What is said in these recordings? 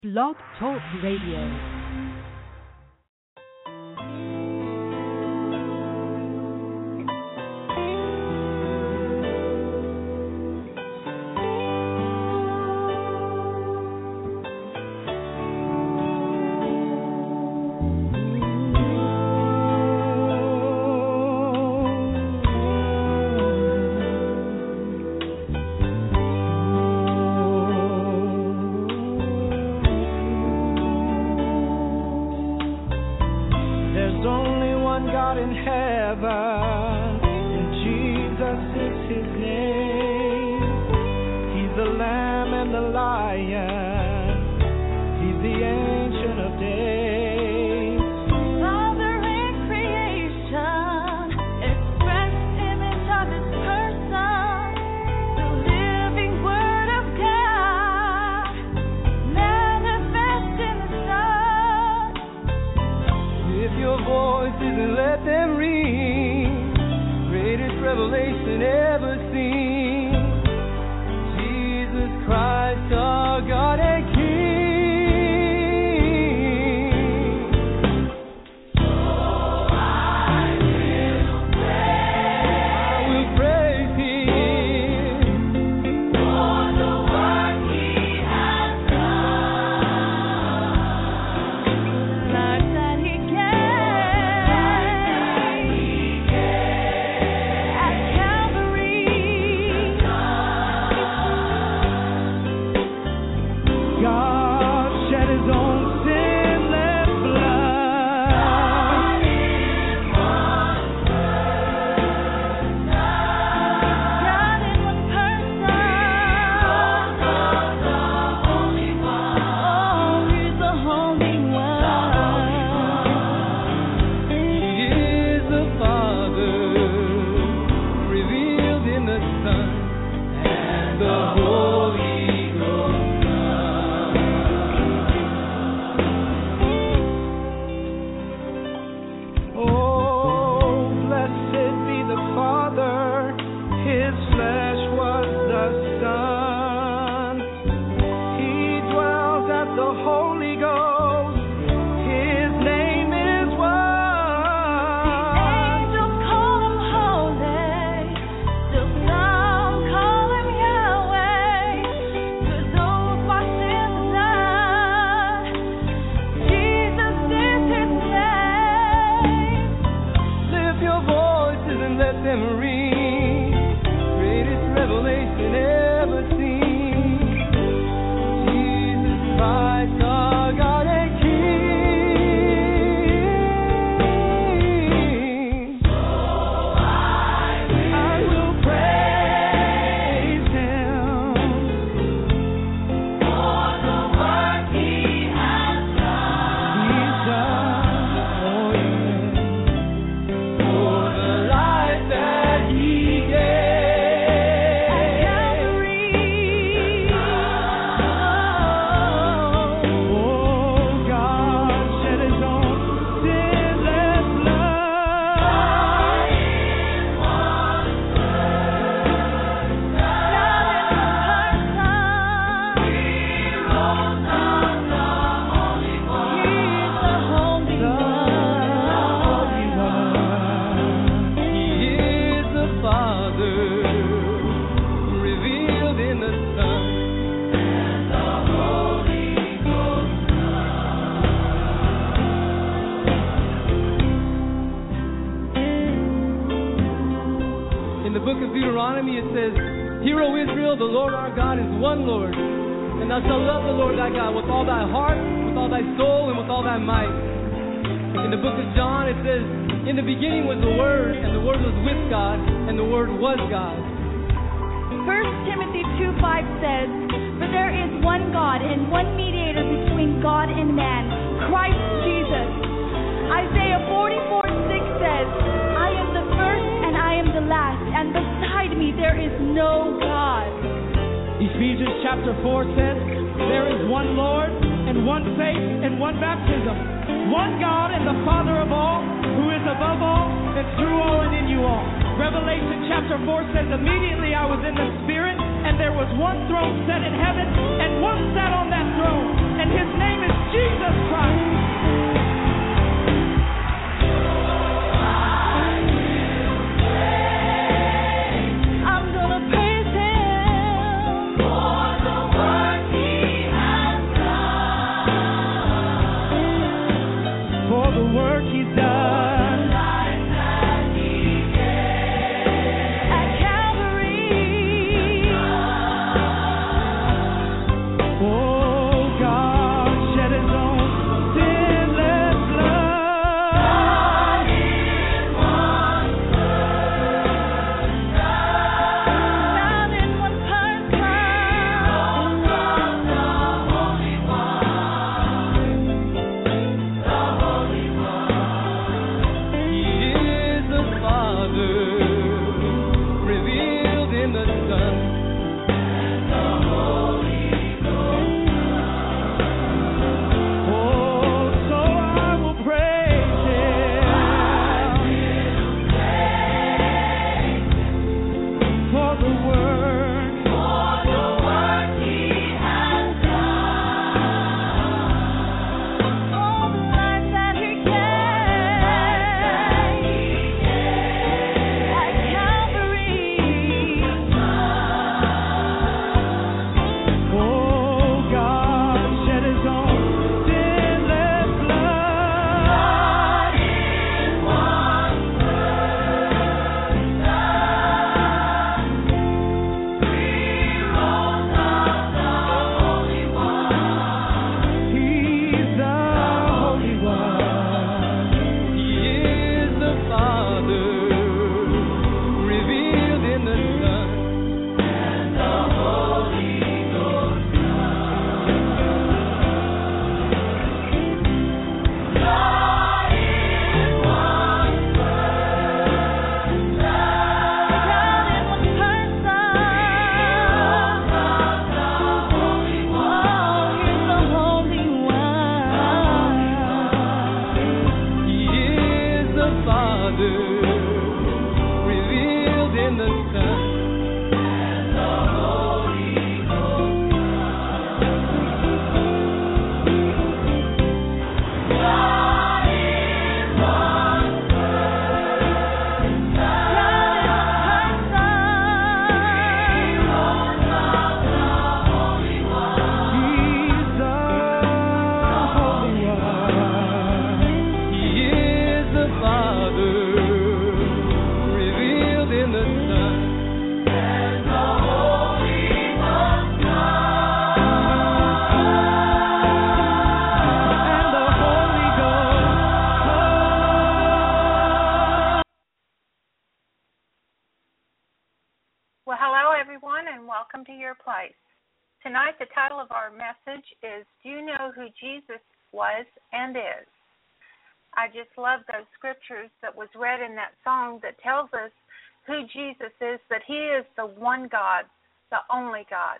Blog Talk Radio. Revelation chapter 4 says, immediately I was in the Spirit, and there was one throne set in heaven, and one sat on that throne. and His name is Jesus Christ. Welcome to Your Place. Tonight, the title of our message is, Do You Know Who Jesus Was and Is? I just love those scriptures that was read in that song that tells us who Jesus is, that He is the one God, the only God.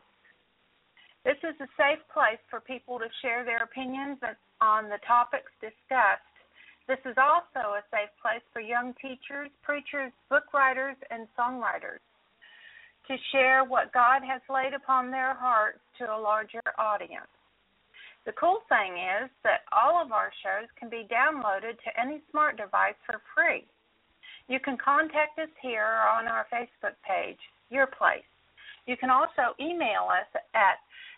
This is a safe place for people to share their opinions on the topics discussed. This is also a safe place for young teachers, preachers, book writers, and songwriters to share what God has laid upon their hearts to a larger audience. The cool thing is that all of our shows can be downloaded to any smart device for free. You can contact us here or on our Facebook page, Your Place. You can also email us at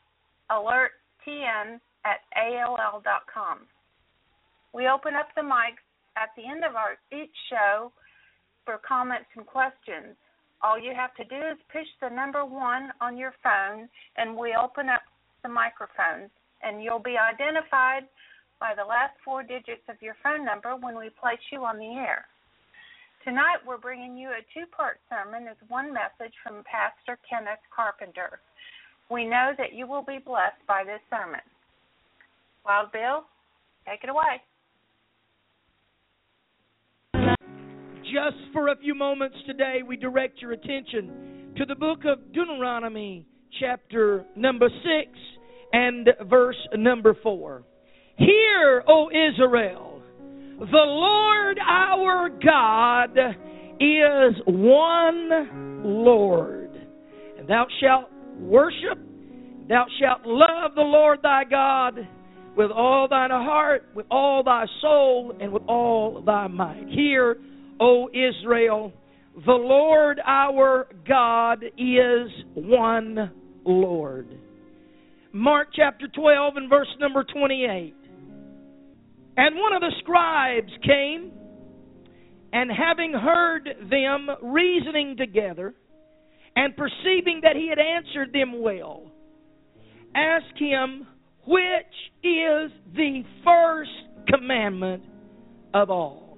alertn@aol.com. We open up the mics at the end of each show for comments and questions. All you have to do is push the number 1 on your phone, and we open up the microphones, and you'll be identified by the last 4 digits of your phone number when we place you on the air. Tonight we're bringing you a 2-part sermon as one message from Pastor Kenneth Carpenter. We know that you will be blessed by this sermon. Wild Bill, take it away. Just for a few moments today, we direct your attention to the book of Deuteronomy, chapter number 6 and verse number 4. Hear, O Israel, the Lord our God is one Lord, and thou shalt worship Thou shalt love the Lord thy God with all thine heart, with all thy soul, and with all thy might. Hear, O Israel, the Lord our God is one Lord. Mark chapter 12 and verse number 28. And one of the scribes came, and having heard them reasoning together, and perceiving that he had answered them well, asked him, which is the first commandment of all?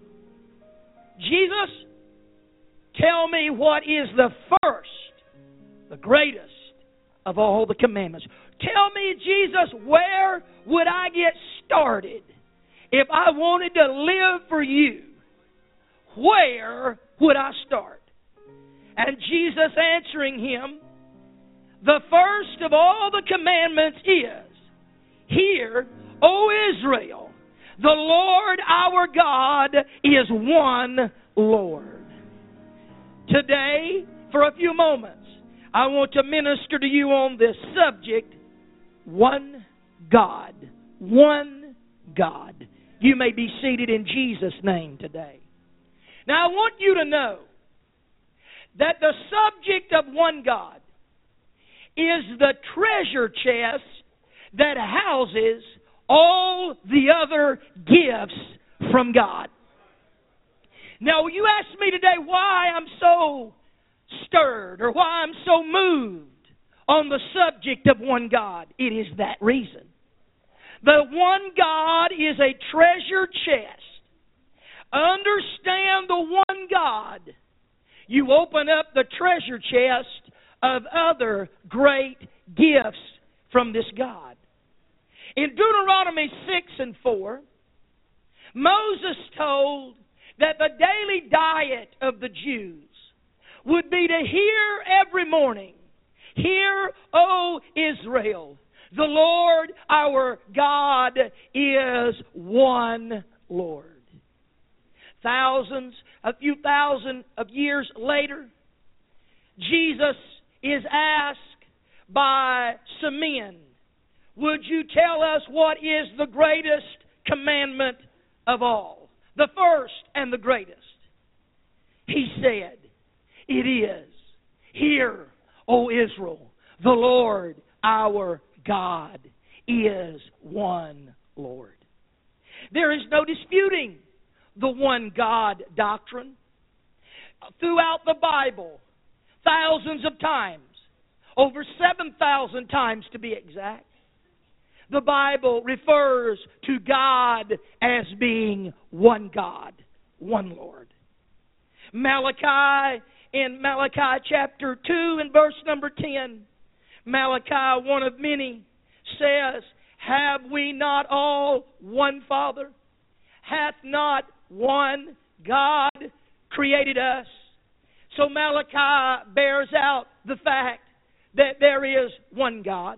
Jesus, tell me what is the first, the greatest of all the commandments. Tell me, Jesus, where would I get started if I wanted to live for you? Where would I start? And Jesus answering him, the first of all the commandments is, hear, O Israel, the Lord our God is one Lord. Today, for a few moments, I want to minister to you on this subject, one God. One God. You may be seated in Jesus' name today. Now I want you to know that the subject of one God is the treasure chest that houses all the other gifts from God. Now, you ask me today why I'm so stirred or why I'm so moved on the subject of one God. It is that reason. The one God is a treasure chest. Understand the one God. You open up the treasure chest of other great gifts from this God. In Deuteronomy 6 and 4, Moses told that the daily diet of the Jews would be to hear every morning, hear, O Israel, the Lord our God is one Lord. A few thousand of years later, Jesus is asked by some men, would you tell us what is the greatest commandment of all? The first and the greatest. He said, it is, hear, O Israel, the Lord our God is one Lord. There is no disputing the one God doctrine. Throughout the Bible, thousands of times, over 7,000 times to be exact, the Bible refers to God as being one God, one Lord. Malachi, in Malachi chapter 2 and verse number 10, Malachi, one of many, says, have we not all one Father? Hath not one God created us? So Malachi bears out the fact that there is one God.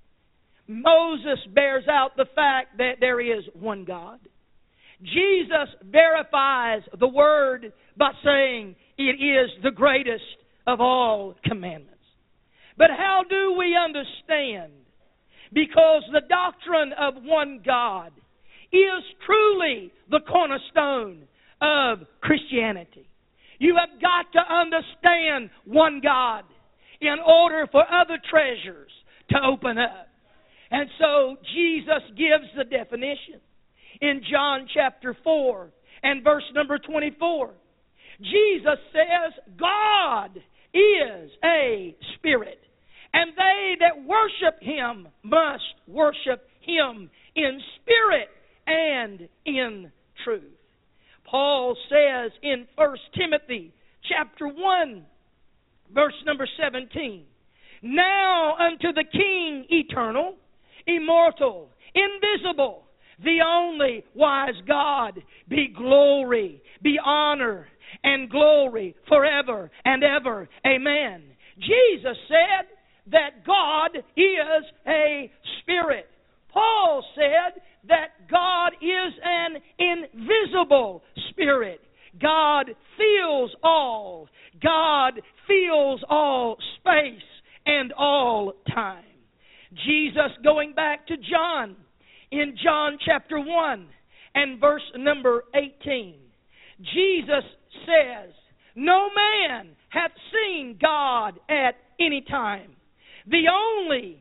Moses bears out the fact that there is one God. Jesus verifies the word by saying it is the greatest of all commandments. But how do we understand? Because the doctrine of one God is truly the cornerstone of Christianity. You have got to understand one God in order for other treasures to open up. And so Jesus gives the definition in John chapter 4 and verse number 24. Jesus says, God is a spirit, and they that worship him must worship him in spirit and in truth. Paul says in 1 Timothy chapter 1, verse number 17, now unto the King eternal, immortal, invisible, the only wise God, be glory, be honor, and glory forever and ever. Amen. Jesus said that God is a spirit. Paul said that God is an invisible spirit. God feels all. God feels all space and all time. Jesus, going back to John, in John chapter 1 and verse number 18, Jesus says, "No man hath seen God at any time. The only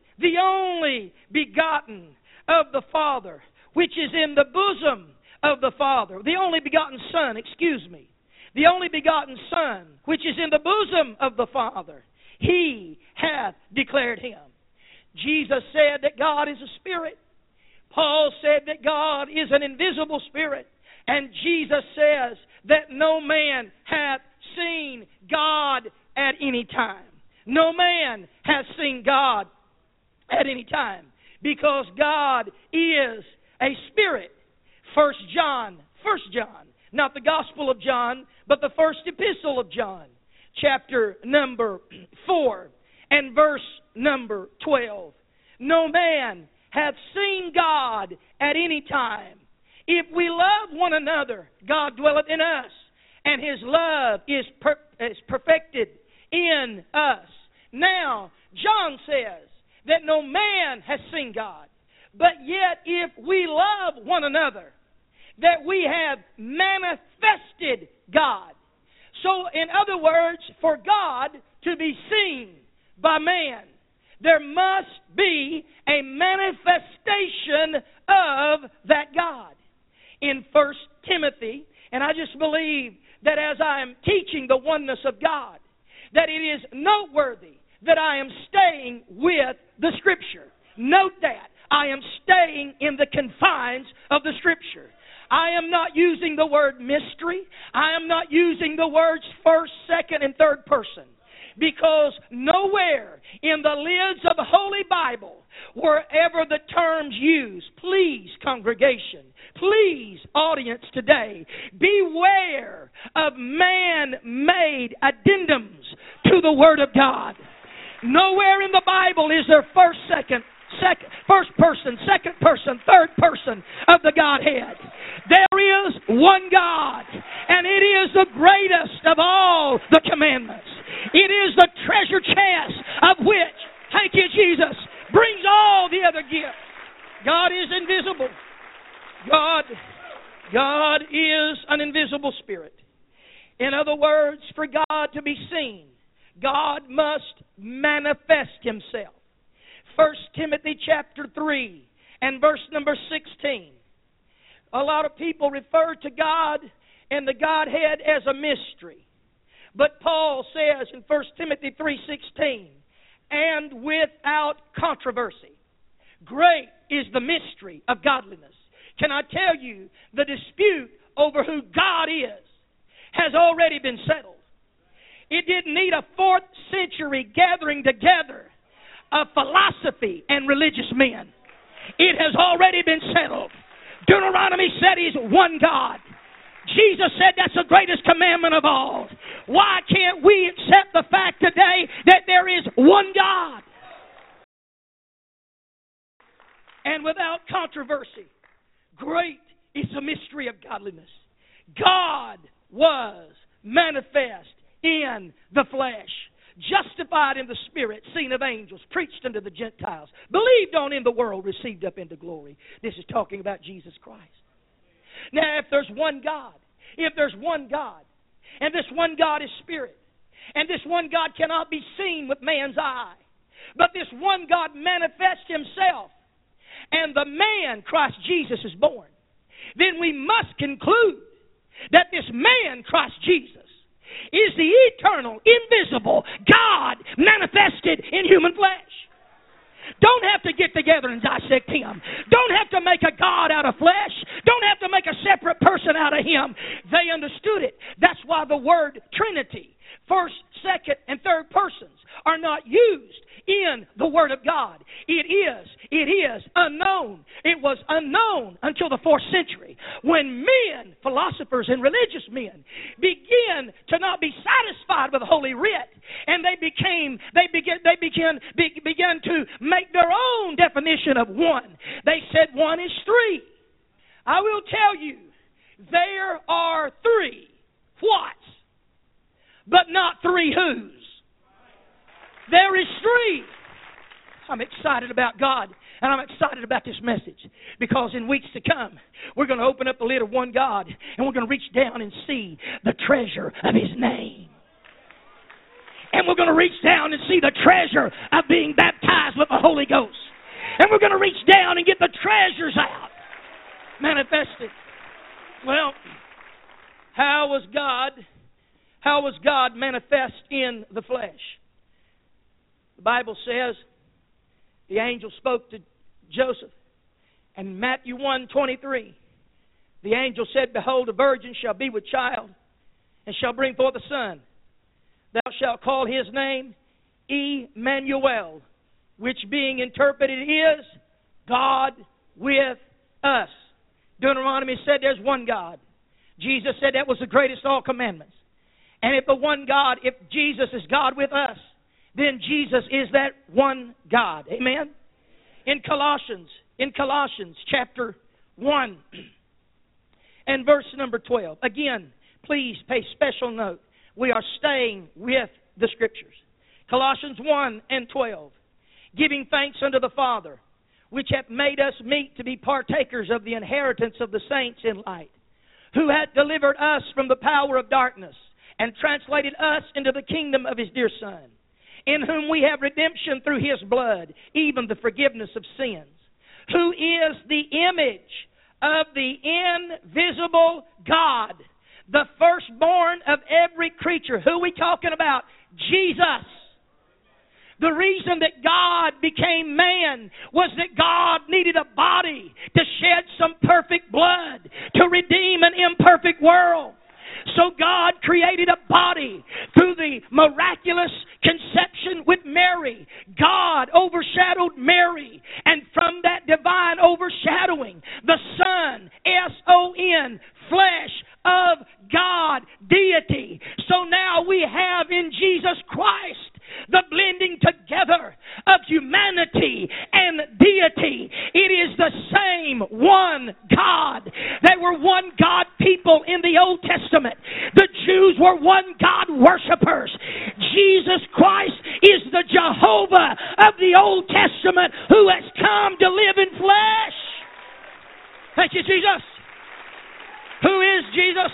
begotten of the Father, which is in the bosom of the Father." The only begotten Son, the only begotten Son, which is in the bosom of the Father, He hath declared Him. Jesus said that God is a spirit. Paul said that God is an invisible spirit. And Jesus says that no man hath seen God at any time. No man has seen God at any time, because God is a spirit. 1 John, not the Gospel of John, but the first epistle of John, chapter number 4 and verse number 12. "No man hath seen God at any time. If we love one another, God dwelleth in us, and His love is perfected in us." Now, John says that no man has seen God, but yet if we love one another, that we have manifested God. So, in other words, for God to be seen by man, there must be a manifestation of that God. In 1 Timothy, and I just believe that as I am teaching the oneness of God, that it is noteworthy that I am staying with the Scripture. Note that. I am staying in the confines of the Scripture. I am not using the word mystery. I am not using the words first, second, and third person. Because nowhere in the lids of the Holy Bible, wherever the terms used, please, congregation, please, audience today, beware of man-made addendums to the Word of God. Nowhere in the Bible is there first person, second person, third person of the Godhead. There is one God, and it is the greatest of all the commandments. It is the treasure chest of which, thank you, Jesus, brings all the other gifts. God is invisible. God is an invisible spirit. In other words, for God to be seen, God must manifest Himself. 1 Timothy chapter 3 and verse number 16. A lot of people refer to God and the Godhead as a mystery. But Paul says in 1 Timothy 3:16, "And without controversy, great is the mystery of godliness." Can I tell you, the dispute over who God is has already been settled. It didn't need a 4th century gathering together of philosophy and religious men. It has already been settled. Deuteronomy said He's one God. Jesus said that's the greatest commandment of all. Why can't we accept the fact today that there is one God? And without controversy, great is the mystery of godliness. God was manifest in the flesh, justified in the Spirit, seen of angels, preached unto the Gentiles, believed on in the world, received up into glory. This is talking about Jesus Christ. Now, if there's one God, and this one God is Spirit, and this one God cannot be seen with man's eye, but this one God manifests Himself, and the man, Christ Jesus, is born, then we must conclude that this man, Christ Jesus, is the eternal, invisible God manifested in human flesh. Don't have to get together and dissect Him. Don't have to make a God out of flesh. Don't have to make a separate person out of Him. They understood it. That's why the word Trinity, first, second, and third persons, are not used in the Word of God. It is unknown. It was unknown until the 4th century, when men, philosophers and religious men, began to not be satisfied with Holy Writ, and they began to make their own definition of one. They said one is three. I will tell you, there are three whats, but not three whos. There is three. I'm excited about God, and I'm excited about this message because in weeks to come, we're going to open up the lid of one God, and we're going to reach down and see the treasure of His name. And we're going to reach down and see the treasure of being baptized with the Holy Ghost. And we're going to reach down and get the treasures out, manifested. Well, how was God manifest in the flesh? The Bible says the angel spoke to Joseph. And Matthew 1:23, the angel said, Behold, a virgin shall be with child, and shall bring forth a son. Thou shalt call his name Emmanuel, which being interpreted is God with us. Deuteronomy said there's one God. Jesus said that was the greatest of all commandments. And if the one God, if Jesus is God with us, then Jesus is that one God. Amen? In Colossians chapter 1 and verse number 12. Again, please pay special note. We are staying with the Scriptures. Colossians 1 and 12. Giving thanks unto the Father, which hath made us meet to be partakers of the inheritance of the saints in light, who hath delivered us from the power of darkness, and translated us into the kingdom of His dear Son, in whom we have redemption through His blood, even the forgiveness of sins, who is the image of the invisible God, the firstborn of every creature. Who are we talking about? Jesus. The reason that God became man was that God needed a body to shed some perfect blood to redeem an imperfect world. So God created a body through the miraculous conception with Mary. God overshadowed Mary, and from that divine overshadowing, the Son, S-O-N, flesh of God, deity. So now we have in Jesus Christ the blending together of humanity and deity. It is the same one God. They were one God people in the Old Testament. The Jews were one God worshipers. Jesus Christ is the Jehovah of the Old Testament who has come to live in flesh. Thank you, Jesus. Who is Jesus?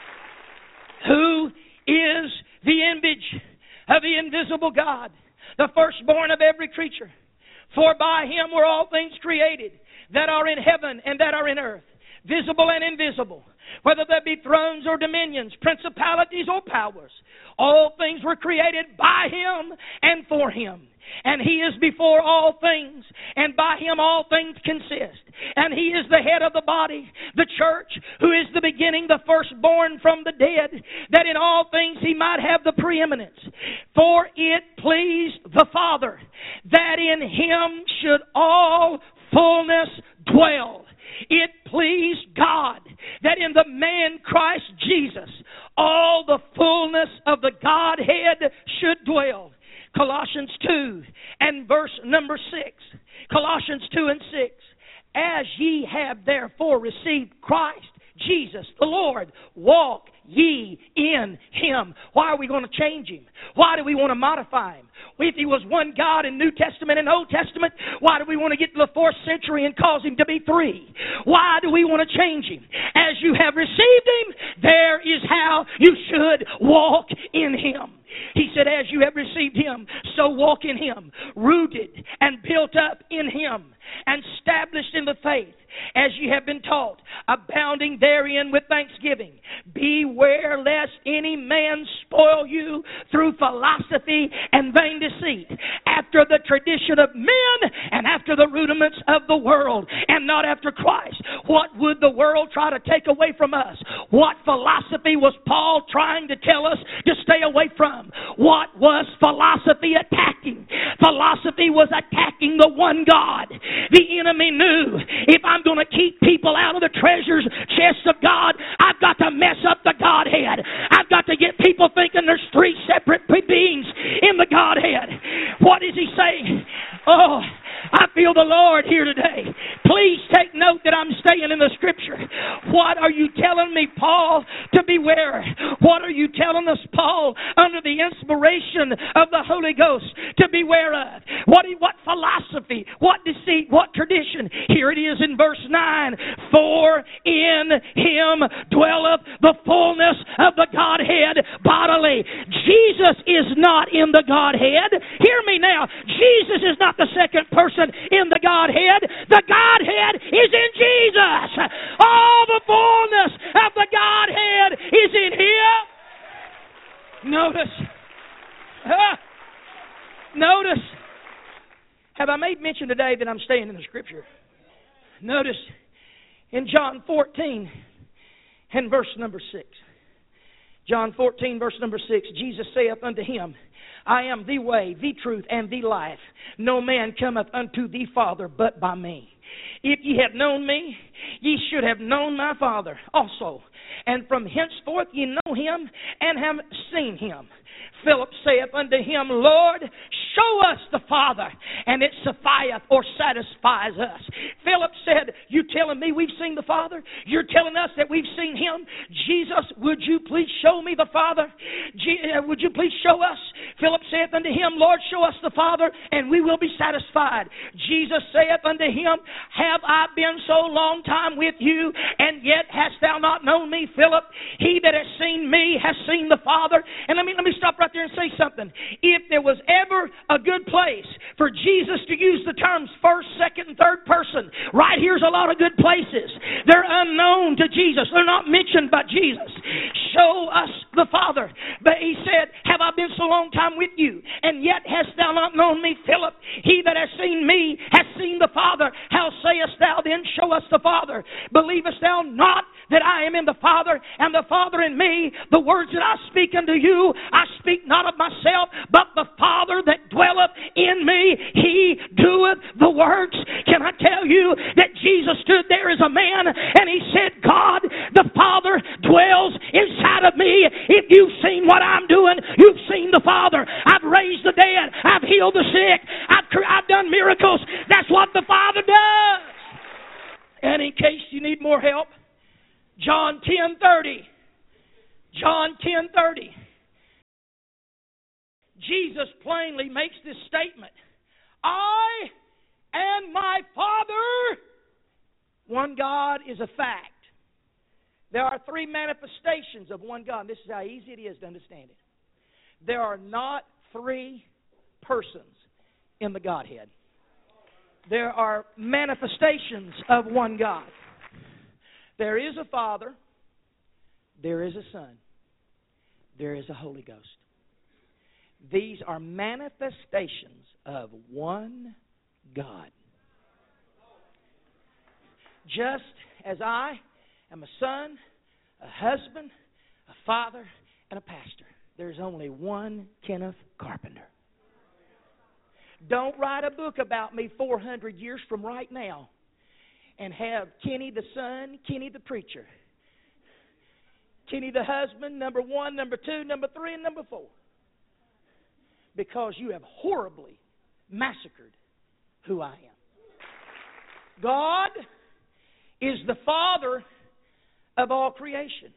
Who is the image of the invisible God, the firstborn of every creature? For by Him were all things created, that are in heaven and that are in earth, visible and invisible, whether there be thrones or dominions, principalities or powers. All things were created by Him and for Him. And He is before all things, and by Him all things consist. And He is the head of the body, the church, who is the beginning, the firstborn from the dead, that in all things He might have the preeminence. For it pleased the Father that in Him should all fullness dwell. It pleased God that in the man Christ Jesus all the fullness of the Godhead should dwell. Colossians 2 and verse number 6. Colossians 2 and 6. As ye have therefore received Christ Jesus the Lord, walk ye in Him. Why are we going to change Him? Why do we want to modify Him? If He was one God in New Testament and Old Testament, why do we want to get to the 4th century and cause Him to be 3? Why do we want to change Him? As you have received Him, there is how you should walk in Him. He said, as you have received Him, so walk in Him, rooted and built up in Him, and established in the faith, as ye have been taught, abounding therein with thanksgiving. Beware lest any man spoil you through philosophy and vain deceit, after the tradition of men and after the rudiments of the world, and not after Christ. What would the world try to take away from us? What philosophy was Paul trying to tell us to stay away from? What was philosophy attacking? Philosophy was attacking the one God. The enemy knew, if I'm going to keep people out of the treasures chest of God, I've got to mess up the Godhead. I've got to get people thinking there's 3 separate beings in the Godhead. What is he saying? Oh, I feel the Lord here today. Please take note that I'm stating staying in the Scripture. What are you telling me, Paul, to beware? What are you telling us, Paul, under the inspiration of the Holy Ghost to beware of? What philosophy, what deceit, what tradition? Here it is in verse 9. For in Him dwelleth the fullness of the Godhead bodily. Jesus is not in the Godhead. Hear me now. Jesus is not the second person in the Godhead. The Godhead is in Jesus. All the fullness of the Godhead is in Him. Notice. Have I made mention today that I'm staying in the Scripture? Notice in John 14 and verse number 6. John 14, verse number 6, Jesus saith unto him, I am the way, the truth, and the life. No man cometh unto the Father but by me. If ye had known me, ye should have known my Father also. And from henceforth ye know him and have seen him. Philip saith unto him, Lord, show us the Father, and it sufficeth or satisfies us. Philip said, you telling me we've seen the Father? You're telling us that we've seen Him? Jesus, would you please show me the Father? Would you please show us? Philip saith unto him, Lord, show us the Father, and we will be satisfied. Jesus saith unto him, have I been so long time with you, and yet hast thou not known me, Philip? He that has seen me has seen the Father. And let me stop right there and say something. If there was ever a good place for Jesus to use the terms first, second, and third person, right here's a lot of good places. They're unknown to Jesus. They're not mentioned by Jesus. Show us the Father. But He said, have I been so long time with you, and yet hast thou not known me, Philip? He that has seen me has seen the Father. How sayest thou then, show us the Father? Believest thou not that I am in the Father, and the Father in me? The words that I speak unto you, I speak not of myself, but the Father that dwelleth in me, He doeth the works. Can I tell you that Jesus stood there as a man and He said, God, the Father dwells inside of me. If you've seen what I'm doing, you've seen the Father. I've raised the dead. I've healed the sick. I've done miracles. That's what the Father does. And in case you need more help, John 10:30. John 10:30. Jesus plainly makes this statement. I and my Father, one God, is a fact. There are three manifestations of one God. This is how easy it is to understand it. There are not three persons in the Godhead. There are manifestations of one God. There is a Father. There is a Son. There is a Holy Ghost. These are manifestations of one God. Just as I am a son, a husband, a father, and a pastor, there's only one Kenneth Carpenter. Don't write a book about me 400 years from right now and have Kenny the son, Kenny the preacher, Kenny the husband, number 1, number 2, number 3, and number 4. Because you have horribly massacred who I am. God is the Father of all creation.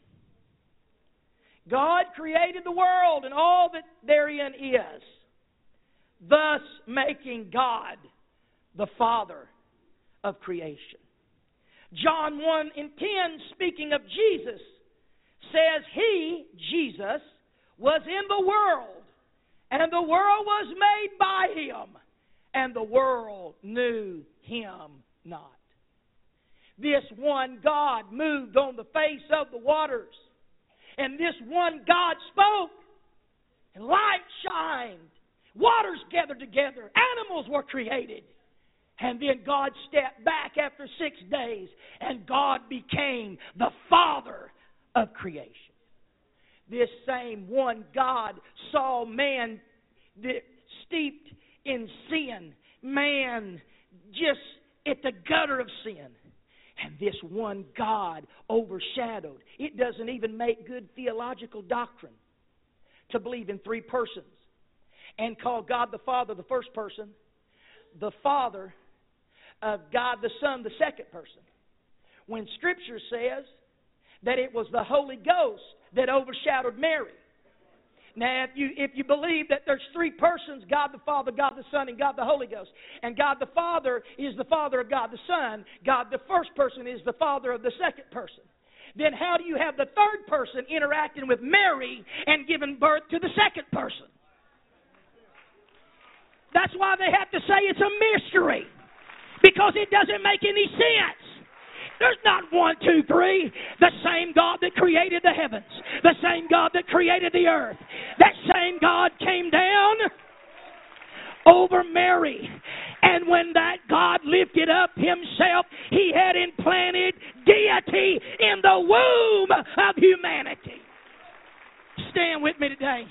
God created the world and all that therein is, thus making God the Father of creation. John 1:10, speaking of Jesus, says He, Jesus, was in the world, and the world was made by Him, and the world knew Him not. This one God moved on the face of the waters, and this one God spoke, and light shined. Waters gathered together. Animals were created. And then God stepped back after 6 days, and God became the Father of creation. This same one God saw man steeped in sin, man just at the gutter of sin. And this one God overshadowed. It doesn't even make good theological doctrine to believe in three persons and call God the Father the first person, the Father of God the Son the second person. when Scripture says that it was the Holy Ghost that overshadowed Mary. Now, if you believe that there's three persons, God the Father, God the Son, and God the Holy Ghost, and God the Father is the Father of God the Son, God the first person is the Father of the second person, then how do you have the third person interacting with Mary and giving birth to the second person? That's why they have to say it's a mystery, because it doesn't make any sense. There's not 1, 2, 3. The same God that created the heavens, the same God that created the earth, that same God came down over Mary. And when that God lifted up Himself, He had implanted deity in the womb of humanity. Stand with me today.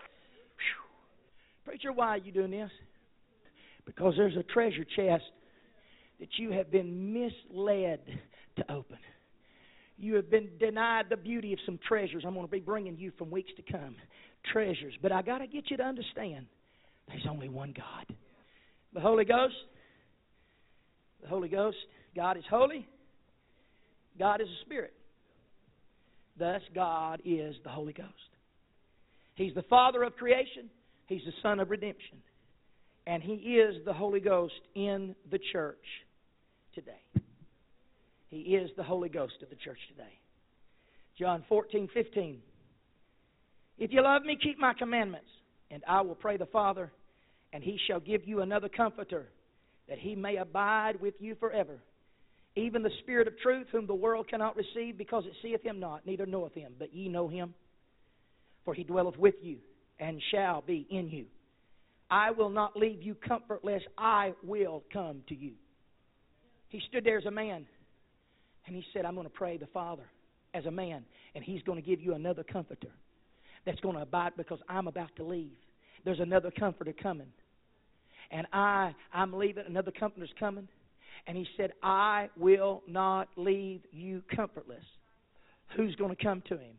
Whew. Preacher, why are you doing this? Because there's a treasure chest that you have been misled to open. You have been denied the beauty of some treasures. I'm going to be bringing you from weeks to come. Treasures. But I got to get you to understand there's only one God. The Holy Ghost. The Holy Ghost. God is holy. God is a spirit. Thus, God is the Holy Ghost. He's the Father of creation. He's the Son of redemption. And He is the Holy Ghost in the church today. He is the Holy Ghost of the church today. John 14:15. If you love me, keep my commandments, and I will pray the Father, and He shall give you another comforter, that He may abide with you forever. Even the Spirit of truth, whom the world cannot receive, because it seeth Him not, neither knoweth Him. But ye know Him, for He dwelleth with you, and shall be in you. I will not leave you comfortless. I will come to you. He stood there as a man, and He said, I'm going to pray the Father as a man, and He's going to give you another comforter that's going to abide, because I'm about to leave. There's another comforter coming. And I'm leaving. Another comforter's coming. And He said, I will not leave you comfortless. Who's going to come to Him?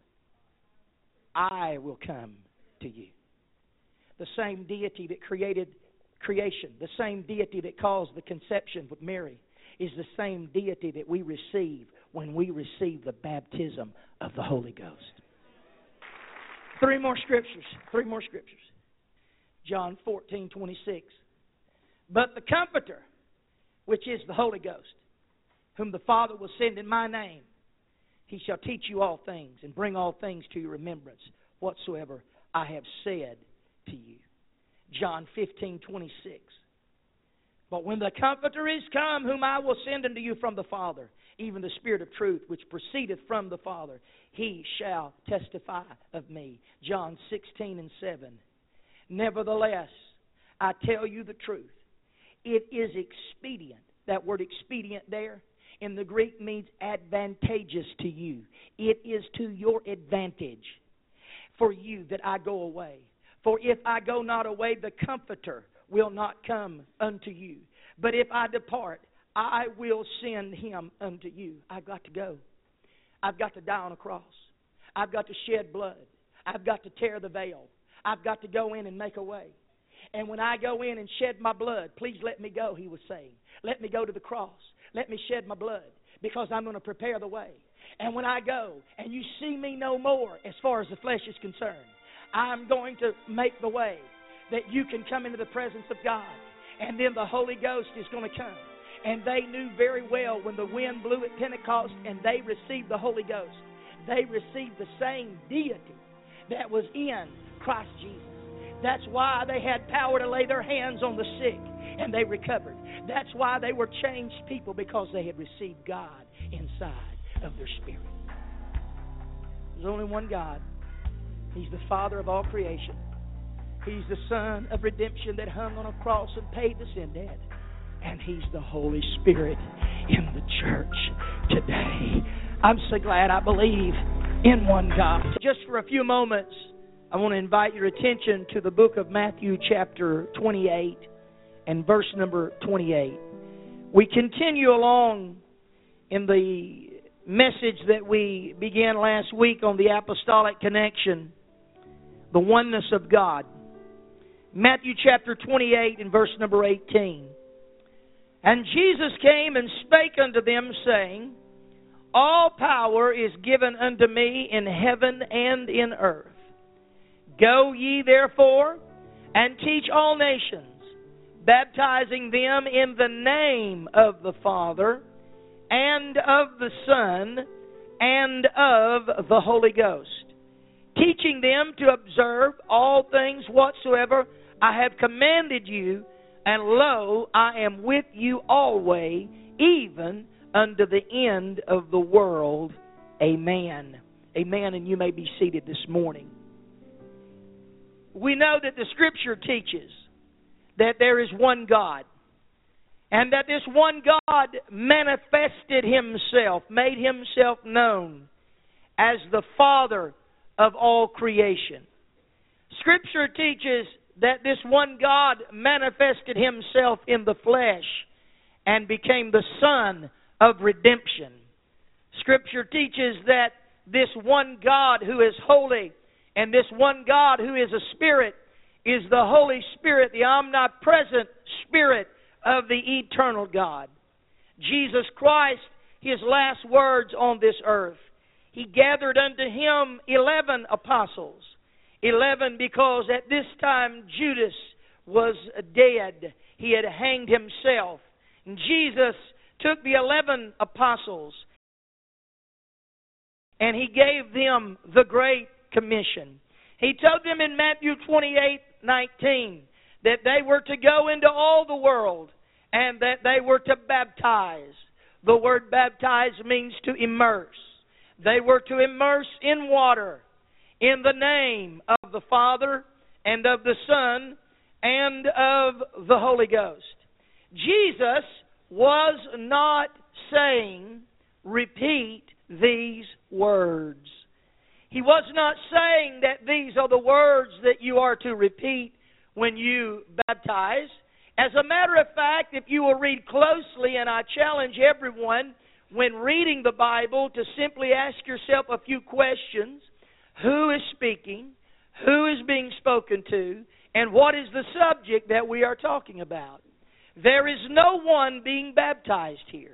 I will come to you. The same deity that created creation, the same deity that caused the conception with Mary, is the same deity that we receive when we receive the baptism of the Holy Ghost. Three more scriptures. John 14:26. But the Comforter, which is the Holy Ghost, whom the Father will send in my name, He shall teach you all things and bring all things to your remembrance, whatsoever I have said to you. John 15:26. But when the Comforter is come, whom I will send unto you from the Father, even the Spirit of truth, which proceedeth from the Father, He shall testify of me. John 16:7. Nevertheless, I tell you the truth. It is expedient. That word expedient there in the Greek means advantageous to you. It is to your advantage for you that I go away. For if I go not away, the Comforter will not come unto you. But if I depart, I will send Him unto you. I've got to go. I've got to die on a cross. I've got to shed blood. I've got to tear the veil. I've got to go in and make a way. And when I go in and shed my blood, please let me go, He was saying. Let me go to the cross. Let me shed my blood, because I'm going to prepare the way. And when I go and you see me no more as far as the flesh is concerned, I'm going to make the way that you can come into the presence of God. And then the Holy Ghost is going to come. And they knew very well when the wind blew at Pentecost and they received the Holy Ghost, they received the same deity that was in Christ Jesus. That's why they had power to lay their hands on the sick and they recovered. That's why they were changed people, because they had received God inside of their spirit. There's only one God. He's the Father of all creation. He's the Son of redemption that hung on a cross and paid the sin debt. And He's the Holy Spirit in the church today. I'm so glad I believe in one God. Just for a few moments, I want to invite your attention to the book of Matthew chapter 28 and verse number 28. We continue along in the message that we began last week on the apostolic connection, the oneness of God. Matthew chapter 28 and verse number 18. And Jesus came and spake unto them, saying, All power is given unto me in heaven and in earth. Go ye therefore and teach all nations, baptizing them in the name of the Father and of the Son and of the Holy Ghost, teaching them to observe all things whatsoever I have commanded you, and lo, I am with you always, even unto the end of the world. Amen. Amen. And you may be seated this morning. We know that the Scripture teaches that there is one God, and that this one God manifested Himself, made Himself known as the Father of all creation. Scripture teaches that this one God manifested Himself in the flesh and became the Son of redemption. Scripture teaches that this one God who is holy and this one God who is a Spirit is the Holy Spirit, the omnipresent Spirit of the eternal God. Jesus Christ, His last words on this earth, He gathered unto Him 11 apostles. 11 because at this time Judas was dead. He had hanged himself. And Jesus took the 11 apostles and He gave them the Great Commission. He told them in Matthew 28:19 that they were to go into all the world and that they were to baptize. The word baptize means to immerse. They were to immerse in water in the name of the Father and of the Son and of the Holy Ghost. Jesus was not saying, repeat these words. He was not saying that these are the words that you are to repeat when you baptize. As a matter of fact, if you will read closely, and I challenge everyone when reading the Bible to simply ask yourself a few questions. Who is speaking? Who is being spoken to? And what is the subject that we are talking about? There is no one being baptized here.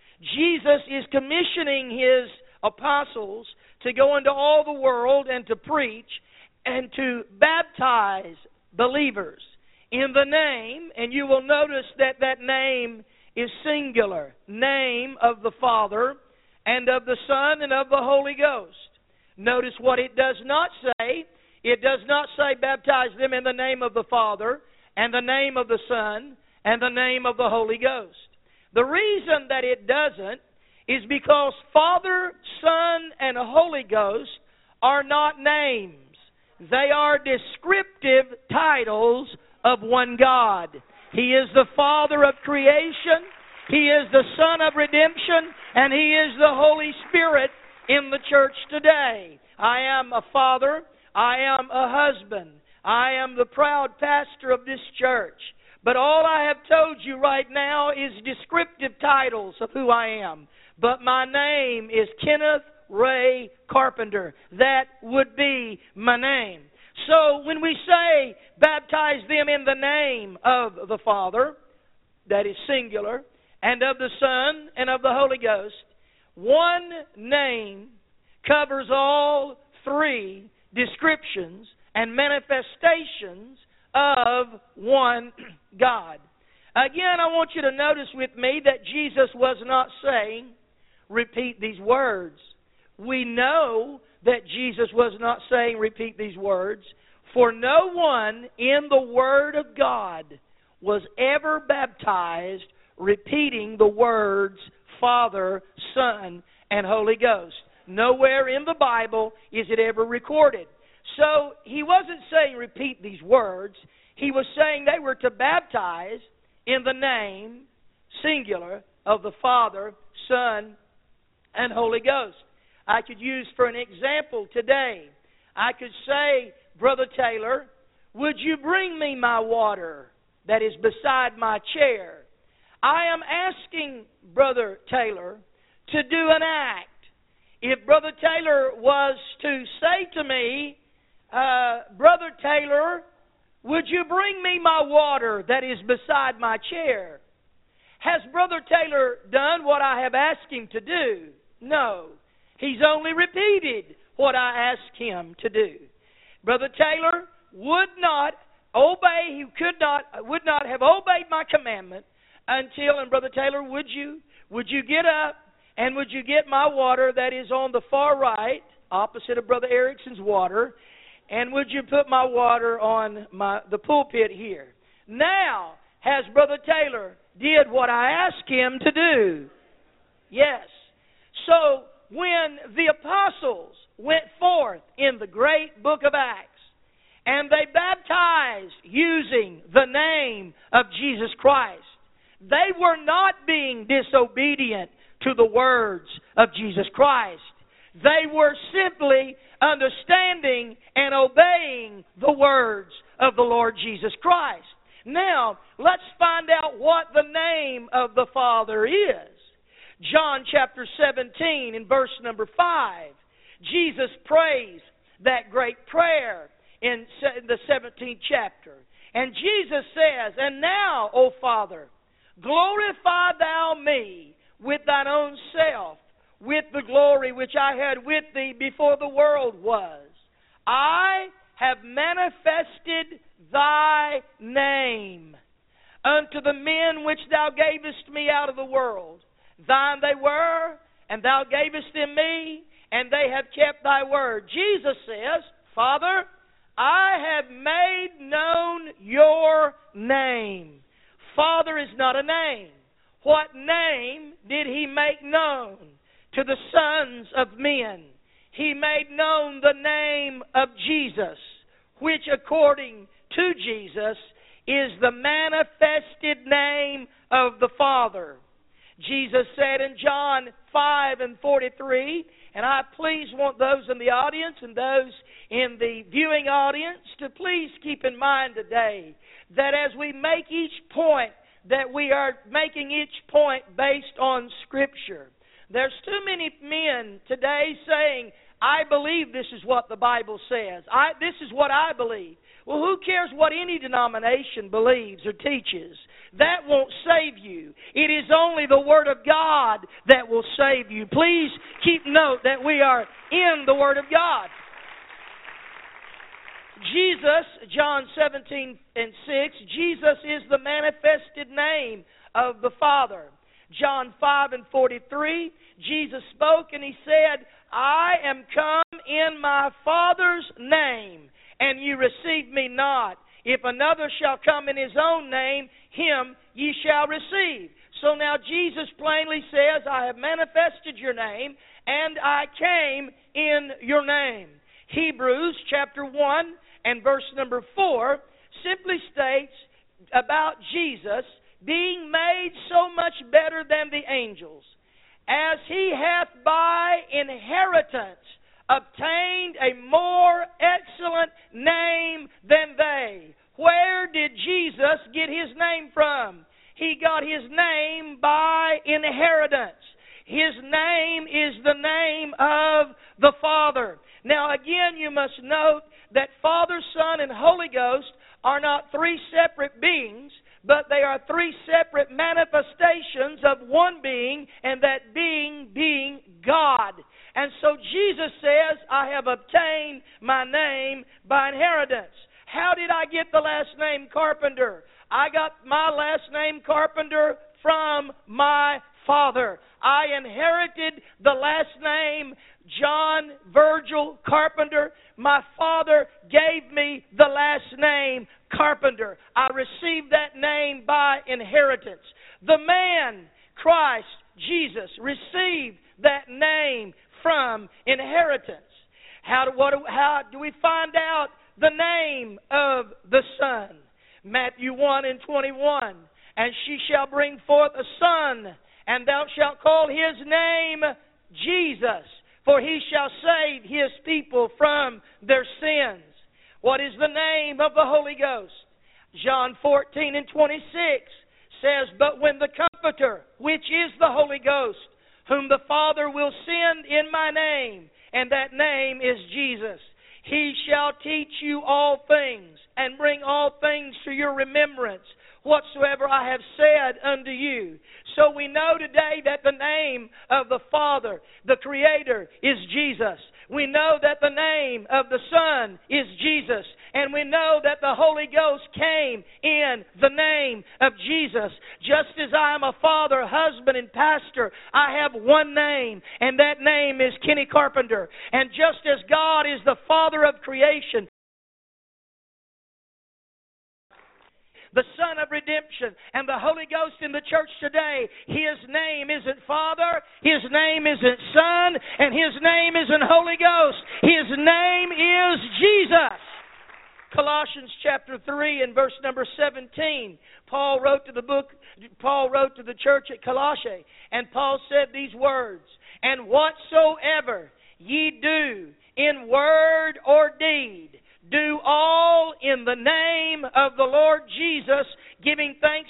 Jesus is commissioning His apostles to go into all the world and to preach and to baptize believers in the name, and you will notice that that name is singular, name of the Father and of the Son and of the Holy Ghost. Notice what it does not say. It does not say baptize them in the name of the Father and the name of the Son and the name of the Holy Ghost. The reason that it doesn't is because Father, Son, and Holy Ghost are not names. They are descriptive titles of one God. He is the Father of creation, He is the Son of redemption, and He is the Holy Spirit in the church today. I am a father, I am a husband, I am the proud pastor of this church. But all I have told you right now is descriptive titles of who I am. But my name is Kenneth Ray Carpenter. That would be my name. So when we say baptize them in the name of the Father, that is singular, and of the Son and of the Holy Ghost, one name covers all three descriptions and manifestations of one God. Again, I want you to notice with me that Jesus was not saying, repeat these words. We know that Jesus was not saying, repeat these words, for no one in the Word of God was ever baptized repeating the words Father, Son, and Holy Ghost. Nowhere in the Bible is it ever recorded. So he wasn't saying repeat these words. He was saying they were to baptize in the name, singular, of the Father, Son, and Holy Ghost. I could use for an example today, I could say, Brother Taylor, would you bring me my water that is beside my chair? I am asking Brother Taylor to do an act. If Brother Taylor was to say to me, Brother Taylor, would you bring me my water that is beside my chair? Has Brother Taylor done what I have asked him to do? No. He's only repeated what I asked him to do. Brother Taylor would not obey, he would not have obeyed my commandment until, and Brother Taylor, would you get up and would you get my water that is on the far right, opposite of Brother Erickson's water, and would you put my water on the pulpit here? Now, has Brother Taylor did what I asked him to do? Yes. So, when the apostles went forth in the great book of Acts, and they baptized using the name of Jesus Christ, they were not being disobedient to the words of Jesus Christ. They were simply understanding and obeying the words of the Lord Jesus Christ. Now, let's find out what the name of the Father is. John chapter 17 in verse number 5. Jesus prays that great prayer in the 17th chapter. And Jesus says, "And now, O Father, glorify thou me with thine own self, with the glory which I had with thee before the world was. I have manifested thy name unto the men which thou gavest me out of the world. Thine they were, and thou gavest them me, and they have kept thy word." Jesus says, "Father, I have made known your name." Father is not a name. What name did he make known to the sons of men? He made known the name of Jesus, which according to Jesus is the manifested name of the Father. Jesus said in John 5:43, and I please want those in the audience and those in the viewing audience to please keep in mind today that as we make each point, that we are making each point based on Scripture. There's too many men today saying, "I believe this is what the Bible says. This is what I believe." Well, who cares what any denomination believes or teaches? That won't save you. It is only the Word of God that will save you. Please keep note that we are in the Word of God. Jesus, John 17:6, Jesus is the manifested name of the Father. John 5:43, Jesus spoke and he said, "I am come in my Father's name, and you receive me not. If another shall come in his own name, him ye shall receive." So now Jesus plainly says, "I have manifested your name, and I came in your name." Hebrews chapter 1 and verse number 4 simply states about Jesus being made so much better than the angels, as he hath by inheritance obtained a more excellent name than they. Where did Jesus get his name from? He got his name by inheritance. His name is the name of the Father. Now again, you must note that Father, Son, and Holy Ghost are not three separate beings, but they are three separate manifestations of one being, and that being being God. And so Jesus says, "I have obtained my name by inheritance." How did I get the last name Carpenter? I got my last name Carpenter from my father. I inherited the last name John Virgil Carpenter. My father gave me the last name Carpenter. I received that name by inheritance. The man, Christ Jesus, received that name from inheritance. How do we find out the name of the Son? Matthew 1:21, "And she shall bring forth a son, and thou shalt call his name Jesus, for he shall save his people from their sins." What is the name of the Holy Ghost? John 14:26 says, "But when the Comforter, which is the Holy Ghost, whom the Father will send in my name," and that name is Jesus, "he shall teach you all things, and bring all things to your remembrance, whatsoever I have said unto you. So we know today that the name of the Father, the Creator, is Jesus. We know that the name of the Son is Jesus. And we know that the Holy Ghost came in the name of Jesus. Just as I am a father, husband, and pastor, I have one name, and that name is Kenny Carpenter. And just as God is the Father of creation, the Son of redemption, and the Holy Ghost in the church today, His name isn't Father, His name isn't Son, and His name isn't Holy Ghost. His name is Jesus. Colossians chapter 3 and verse number 17. Paul wrote to the church at Colossae, and Paul said these words, "And whatsoever ye do in word or deed, do all in the name of the Lord Jesus, giving thanks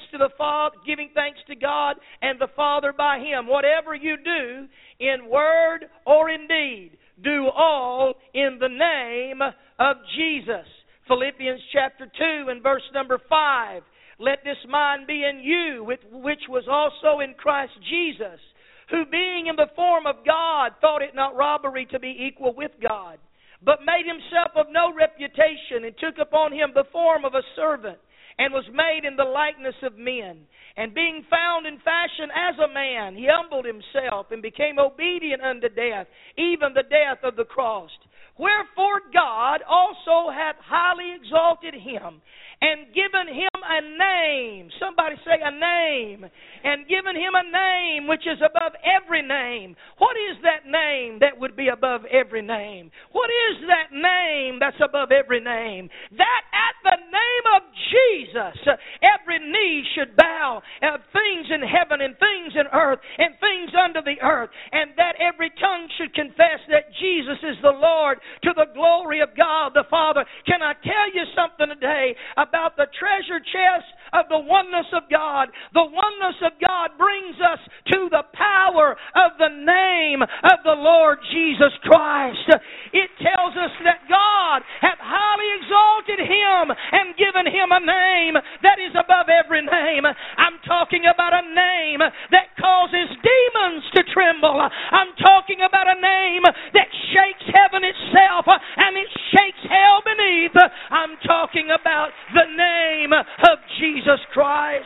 to God and the Father by Him." Whatever you do in word or in deed, do all in the name of Jesus. Philippians chapter 2 and verse number 5. "Let this mind be in you, which was also in Christ Jesus, who being in the form of God, thought it not robbery to be equal with God, but made himself of no reputation, and took upon him the form of a servant, and was made in the likeness of men. And being found in fashion as a man, he humbled himself, and became obedient unto death, even the death of the cross. Wherefore God also hath highly exalted him, and given him a name." Somebody say a name. "And given him a name which is above every name." What is that name that would be above every name? What is that name that's above every name? That at the name of Jesus, every knee should bow, of things in heaven and things in earth and things under the earth, and that every tongue should confess that Jesus is the Lord, to the glory of God the Father. Can I tell you something today about the treasure chest of the oneness of God? The oneness of God brings us to the power of the name of the Lord Jesus Christ. It tells us that God hath highly exalted him and given him a name that is above every name. I'm talking about a name that causes demons to tremble. I'm talking about a name that shakes heaven itself and it shakes hell beneath. I'm talking about the name of Jesus Christ.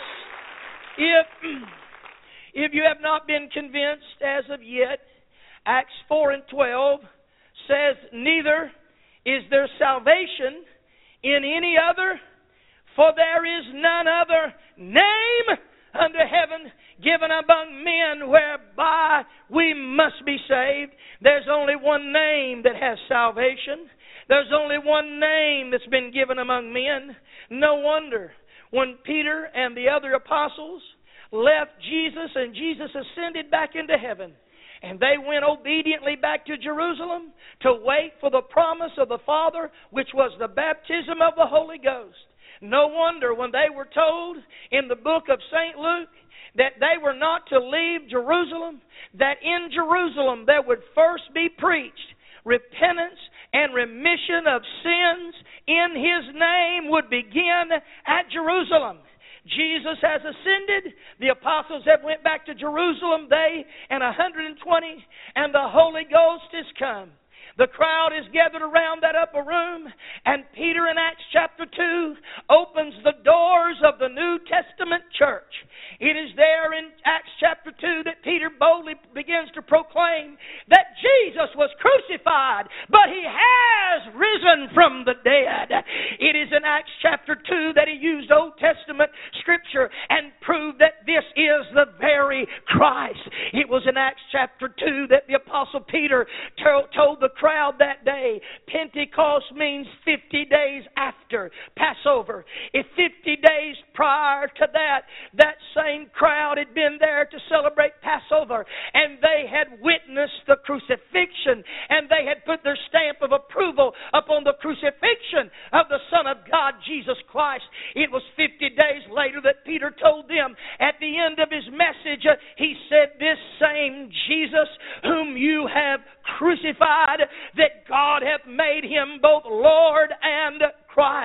If you have not been convinced as of yet, Acts 4 and 12 says, "Neither is there salvation in any other, for there is none other name under heaven given among men whereby we must be saved." There's only one name that has salvation. There's only one name that's been given among men. No wonder when Peter and the other apostles left Jesus and Jesus ascended back into heaven, and they went obediently back to Jerusalem to wait for the promise of the Father, which was the baptism of the Holy Ghost. No wonder when they were told in the book of St. Luke that they were not to leave Jerusalem, that in Jerusalem there would first be preached repentance and remission of sins in His name would begin at Jerusalem. Jesus has ascended. The apostles have went back to Jerusalem, they and 120, and the Holy Ghost is come. The crowd is gathered around that upper room, and Peter in Acts chapter 2 opens the doors of the New Testament church. It is there in Acts chapter 2 that Peter boldly begins to proclaim that Jesus was crucified, but He has risen from the dead. It is in Acts chapter 2 that he used Old Testament scripture and proved that this is the very Christ. It was in Acts chapter 2 that the Apostle Peter told the crowd that day, Pentecost means 50 days after Passover. If 50 days prior to that same crowd had been there to celebrate Passover, and they had witnessed the crucifixion, and they had put their stamp of approval upon the crucifixion of the Son of God, Jesus Christ. It was 50 days later that Peter told them at the end of his message, he said, "This same Jesus whom you have crucified, that God hath made him both Lord and Christ."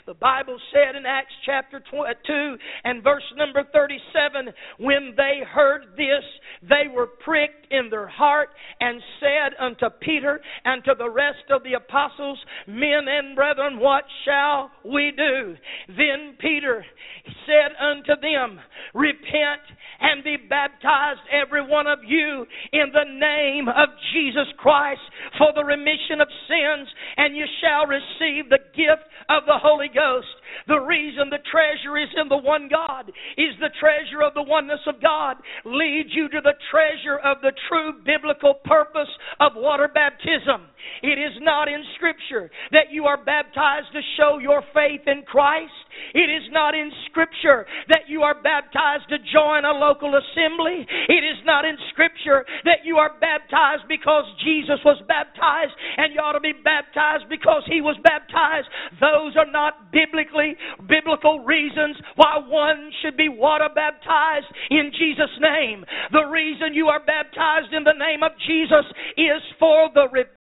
The Bible said in Acts chapter 2 and verse number 37, when they heard this, they were pricked in their heart and said unto Peter and to the rest of the apostles, Men and brethren, what shall we do? Then Peter said unto them, Repent and be baptized every one of you in the name of Jesus Christ for the remission of sins, and you shall receive the gift of the Holy Ghost. The reason the treasure is in the one God is the treasure of the oneness of God leads you to the treasure of the true biblical purpose of water baptism. It is not in Scripture that you are baptized to show your faith in Christ. It is not in Scripture that you are baptized to join a local assembly. It is not in Scripture that you are baptized because Jesus was baptized and you ought to be baptized because He was baptized. Those are not biblical reasons why one should be water baptized in Jesus' name. The reason you are baptized in the name of Jesus is for the repentance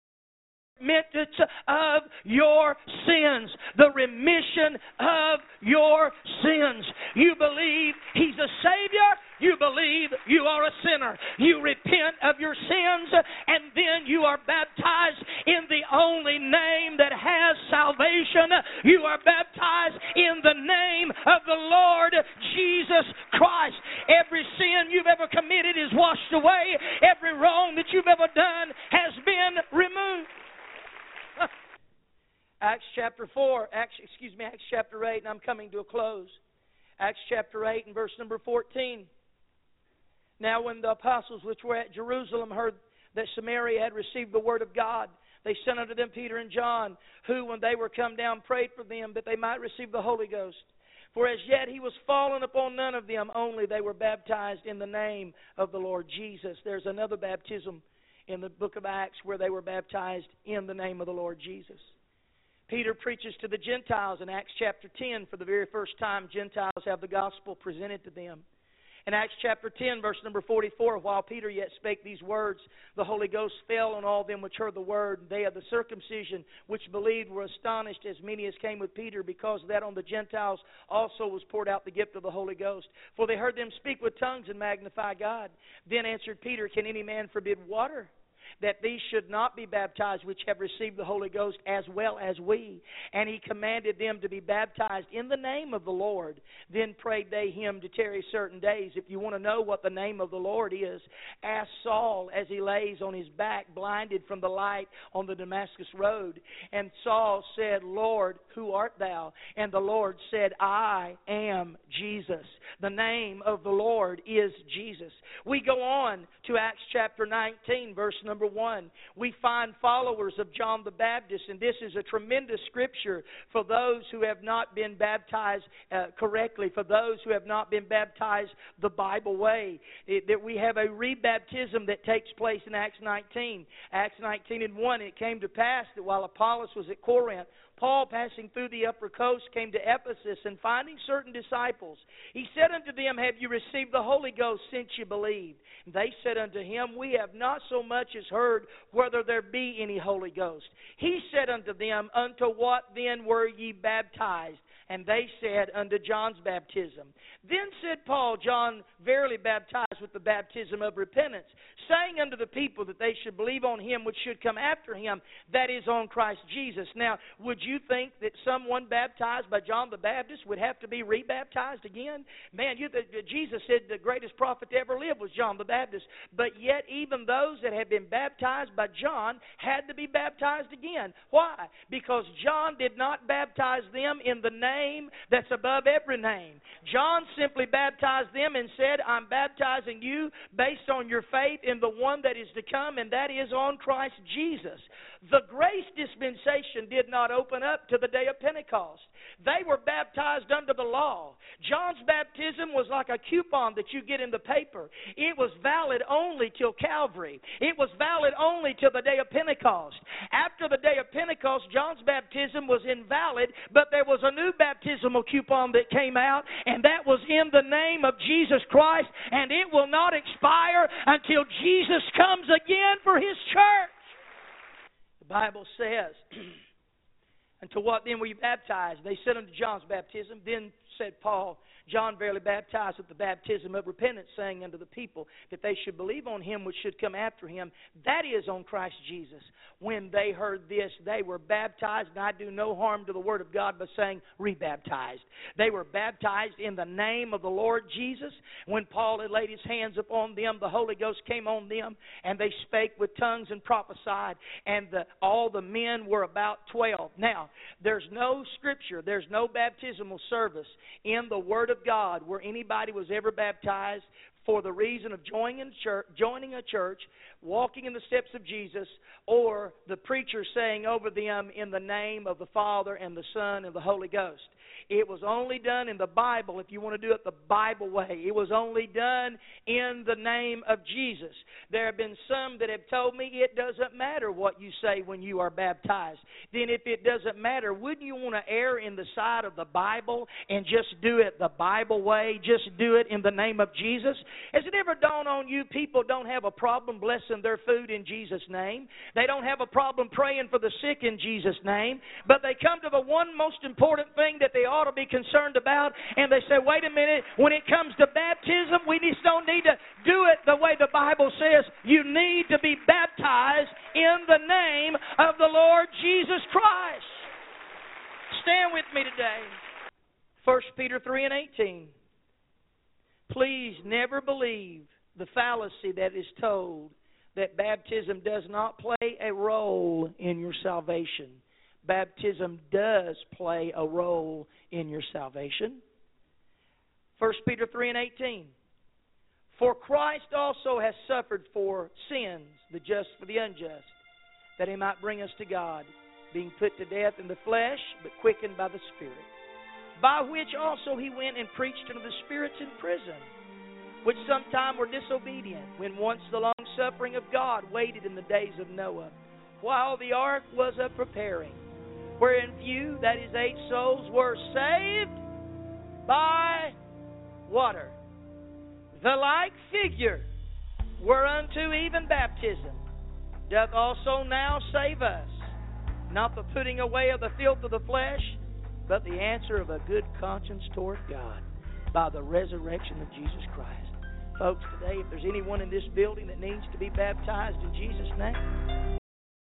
of your sins. The remission of your sins. You believe He's a Savior. You believe you are a sinner. You repent of your sins, and then you are baptized in the only name that has salvation. You are baptized in the name of the Lord Jesus Christ. Every sin you've ever committed is washed away. Every wrong that you've ever done has been removed. Acts chapter 8, and I'm coming to a close. Acts chapter 8 and verse number 14. Now when the apostles which were at Jerusalem heard that Samaria had received the word of God, they sent unto them Peter and John, who when they were come down prayed for them that they might receive the Holy Ghost. For as yet He was fallen upon none of them, only they were baptized in the name of the Lord Jesus. There's another baptism in the book of Acts where they were baptized in the name of the Lord Jesus. Peter preaches to the Gentiles in Acts chapter 10. For the very first time, Gentiles have the gospel presented to them. In Acts chapter 10, verse number 44, while Peter yet spake these words, the Holy Ghost fell on all them which heard the word. They of the circumcision which believed were astonished, as many as came with Peter, because that on the Gentiles also was poured out the gift of the Holy Ghost. For they heard them speak with tongues and magnify God. Then answered Peter, Can any man forbid water, that these should not be baptized which have received the Holy Ghost as well as we? And he commanded them to be baptized in the name of the Lord. Then prayed they him to tarry certain days. If you want to know what the name of the Lord is, ask Saul as he lays on his back, blinded from the light on the Damascus road. And Saul said, Lord, who art thou? And the Lord said, I am Jesus. The name of the Lord is Jesus. We go on to Acts chapter 19, verse number 1. We find followers of John the Baptist, and this is a tremendous scripture for those who have not been baptized correctly, for those who have not been baptized the Bible way. That we have a rebaptism that takes place in Acts 19. Acts 19 and 1, it came to pass that while Apollos was at Corinth, Paul, passing through the upper coast, came to Ephesus, and finding certain disciples, he said unto them, Have you received the Holy Ghost since you believed? And they said unto him, We have not so much as heard whether there be any Holy Ghost. He said unto them, Unto what then were ye baptized? And they said, Unto John's baptism. Then said Paul, John verily baptized with the baptism of repentance, saying unto the people that they should believe on him which should come after him, that is, on Christ Jesus. Now, would you think that someone baptized by John the Baptist would have to be rebaptized again? Man, Jesus said the greatest prophet to ever live was John the Baptist. But yet, even those that had been baptized by John had to be baptized again. Why? Because John did not baptize them in the name that's above every name. John simply baptized them and said, I'm baptizing you based on your faith in the one that is to come, and that is on Christ Jesus. The grace dispensation did not open up to the day of Pentecost. They were baptized under the law. John's baptism was like a coupon that you get in the paper. It was valid only till Calvary. It was valid only till the day of Pentecost. After the day of Pentecost, John's baptism was invalid, but there was a new baptismal coupon that came out, and that was in the name of Jesus Christ, and it will not expire until Jesus comes again for His church. The Bible says, Unto what then were you baptized? They said unto John's baptism. Then said Paul, John verily baptized with the baptism of repentance, saying unto the people that they should believe on him which should come after him, that is, on Christ Jesus. When they heard this, they were baptized, and I do no harm to the word of God by saying rebaptized. They were baptized in the name of the Lord Jesus. When Paul had laid his hands upon them, the Holy Ghost came on them, and they spake with tongues and prophesied, and all the men were about 12. Now, there's no scripture, there's no baptismal service in the Word of God where anybody was ever baptized for the reason of joining a church, walking in the steps of Jesus, or the preacher saying over them in the name of the Father and the Son and the Holy Ghost. It was only done in the Bible, if you want to do it the Bible way. It was only done in the name of Jesus. There have been some that have told me it doesn't matter what you say when you are baptized. Then if it doesn't matter, wouldn't you want to err in the side of the Bible and just do it the Bible way, just do it in the name of Jesus? Has it ever dawned on you people don't have a problem blessing their food in Jesus' name? They don't have a problem praying for the sick in Jesus' name, but they come to the one most important thing that they ought to be concerned about, and they say, wait a minute, when it comes to baptism, we just don't need to do it the way the Bible says. You need to be baptized in the name of the Lord Jesus Christ. Stand with me today. 1 Peter 3 and 18. Please never believe the fallacy that is told that baptism does not play a role in your salvation. Baptism does play a role in your salvation. 1 Peter 3 and 18. For Christ also has suffered for sins, the just for the unjust, that he might bring us to God, being put to death in the flesh, but quickened by the Spirit. By which also he went and preached unto the spirits in prison, which sometime were disobedient, when once the long suffering of God waited in the days of Noah, while the ark was a preparing, wherein few, that is 8 souls, were saved by water. The like figure whereunto even baptism doth also now save us, not the putting away of the filth of the flesh, but the answer of a good conscience toward God by the resurrection of Jesus Christ. Folks, today, if there's anyone in this building that needs to be baptized in Jesus' name,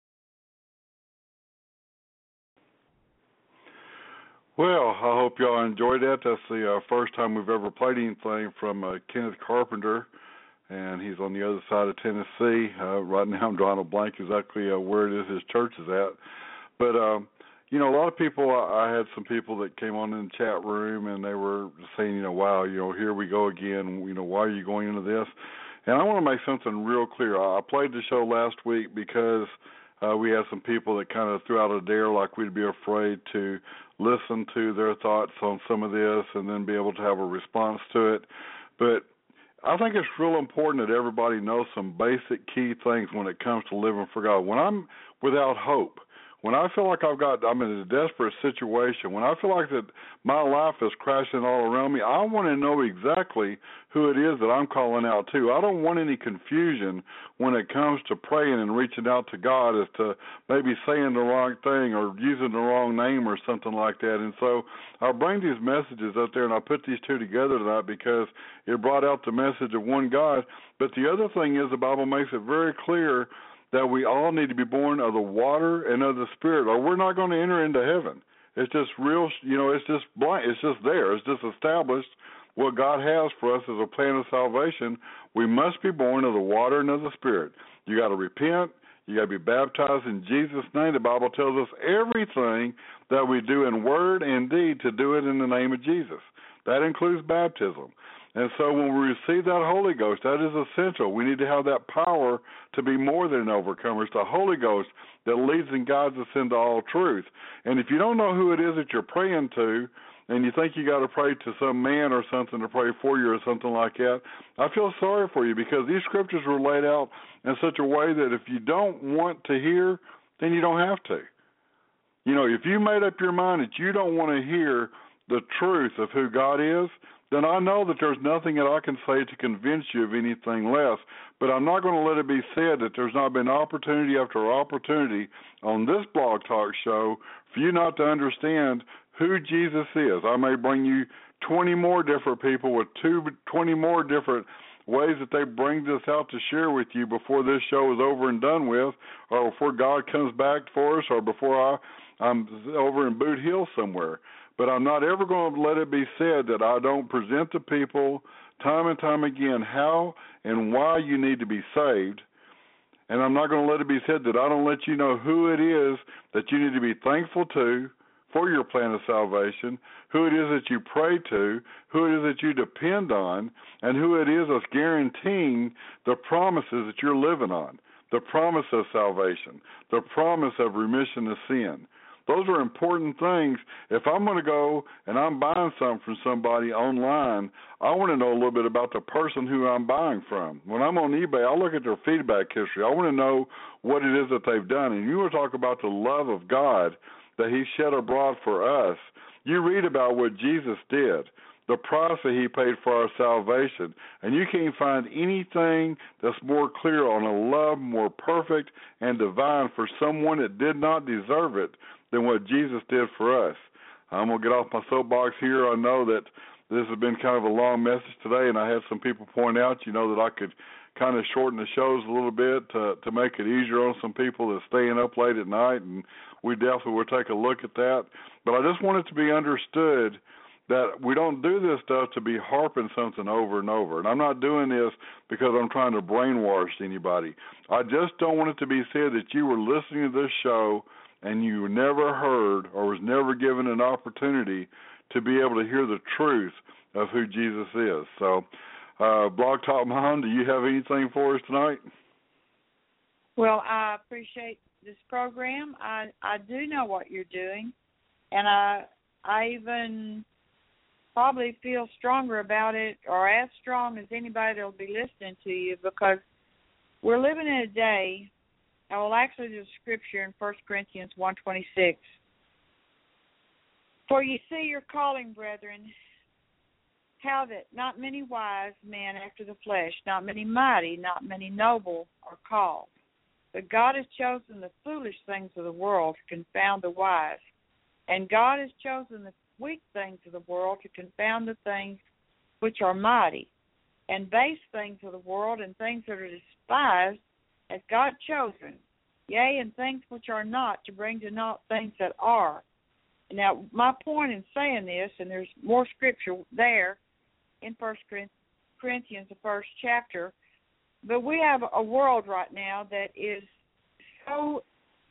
well, I hope y'all enjoyed that. That's the first time we've ever played anything from Kenneth Carpenter, and he's on the other side of Tennessee. Right now I'm drawing a blank exactly where it is his church is at. But, you know, a lot of people, I had some people that came on in the chat room, and they were saying, you know, wow, you know, here we go again. You know, why are you going into this? And I want to make something real clear. I played the show last week because we had some people that kind of threw out a dare like we'd be afraid to listen to their thoughts on some of this and then be able to have a response to it. But I think it's real important that everybody knows some basic key things when it comes to living for God. When I'm without hope, when I feel like I'm in a desperate situation, when I feel like that my life is crashing all around me, I want to know exactly who it is that I'm calling out to. I don't want any confusion when it comes to praying and reaching out to God as to maybe saying the wrong thing or using the wrong name or something like that. And so I bring these messages up there, and I put these two together tonight because it brought out the message of one God. But the other thing is the Bible makes it very clear that we all need to be born of the water and of the Spirit, or we're not going to enter into heaven. It's just real, you know, it's just blank. It's just there. It's just established what God has for us as a plan of salvation. We must be born of the water and of the Spirit. You got to repent. You got to be baptized in Jesus' name. The Bible tells us everything that we do in word and deed to do it in the name of Jesus. That includes baptism. And so when we receive that Holy Ghost, that is essential. We need to have that power to be more than overcomers, the Holy Ghost that leads and guides us into all truth. And if you don't know who it is that you're praying to, and you think you got to pray to some man or something to pray for you or something like that, I feel sorry for you because these scriptures were laid out in such a way that if you don't want to hear, then you don't have to. You know, if you made up your mind that you don't want to hear the truth of who God is, then I know that there's nothing that I can say to convince you of anything less. But I'm not going to let it be said that there's not been opportunity after opportunity on this Blog Talk show for you not to understand who Jesus is. I may bring you 20 more different people with 20 more different ways that they bring this out to share with you before this show is over and done with, or before God comes back for us, or before I'm over in Boot Hill somewhere. But I'm not ever going to let it be said that I don't present to people time and time again how and why you need to be saved. And I'm not going to let it be said that I don't let you know who it is that you need to be thankful to for your plan of salvation, who it is that you pray to, who it is that you depend on, and who it is that's guaranteeing the promises that you're living on, the promise of salvation, the promise of remission of sin. Those are important things. If I'm going to go and I'm buying something from somebody online, I want to know a little bit about the person who I'm buying from. When I'm on eBay, I look at their feedback history. I want to know what it is that they've done. And you want to talk about the love of God that he shed abroad for us. You read about what Jesus did, the price that he paid for our salvation, and you can't find anything that's more clear on a love more perfect and divine for someone that did not deserve it than what Jesus did for us. I'm going to get off my soapbox here. I know that this has been kind of a long message today, and I had some people point out, that I could kind of shorten the shows a little bit to make it easier on some people that's staying up late at night, and we definitely will take a look at that. But I just want it to be understood that we don't do this stuff to be harping something over and over. And I'm not doing this because I'm trying to brainwash anybody. I just don't want it to be said that you were listening to this show and you never heard or was never given an opportunity to be able to hear the truth of who Jesus is. So, Blog Talk Mom, do you have anything for us tonight? Well, I appreciate this program. I do know what you're doing, and I even probably feel stronger about it, or as strong as anybody that will be listening to you, because we're living in a day. There's a scripture in 1 Corinthians 1:26. For you see your calling, brethren, how that not many wise men after the flesh, not many mighty, not many noble are called. But God has chosen the foolish things of the world to confound the wise. And God has chosen the weak things of the world to confound the things which are mighty. And base things of the world and things that are despised has God chosen, yea, and things which are not, to bring to naught things that are. Now, my point in saying this, and there's more scripture there in 1 Corinthians, the first chapter, but we have a world right now that is so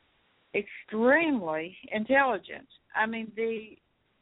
extremely intelligent. I mean, the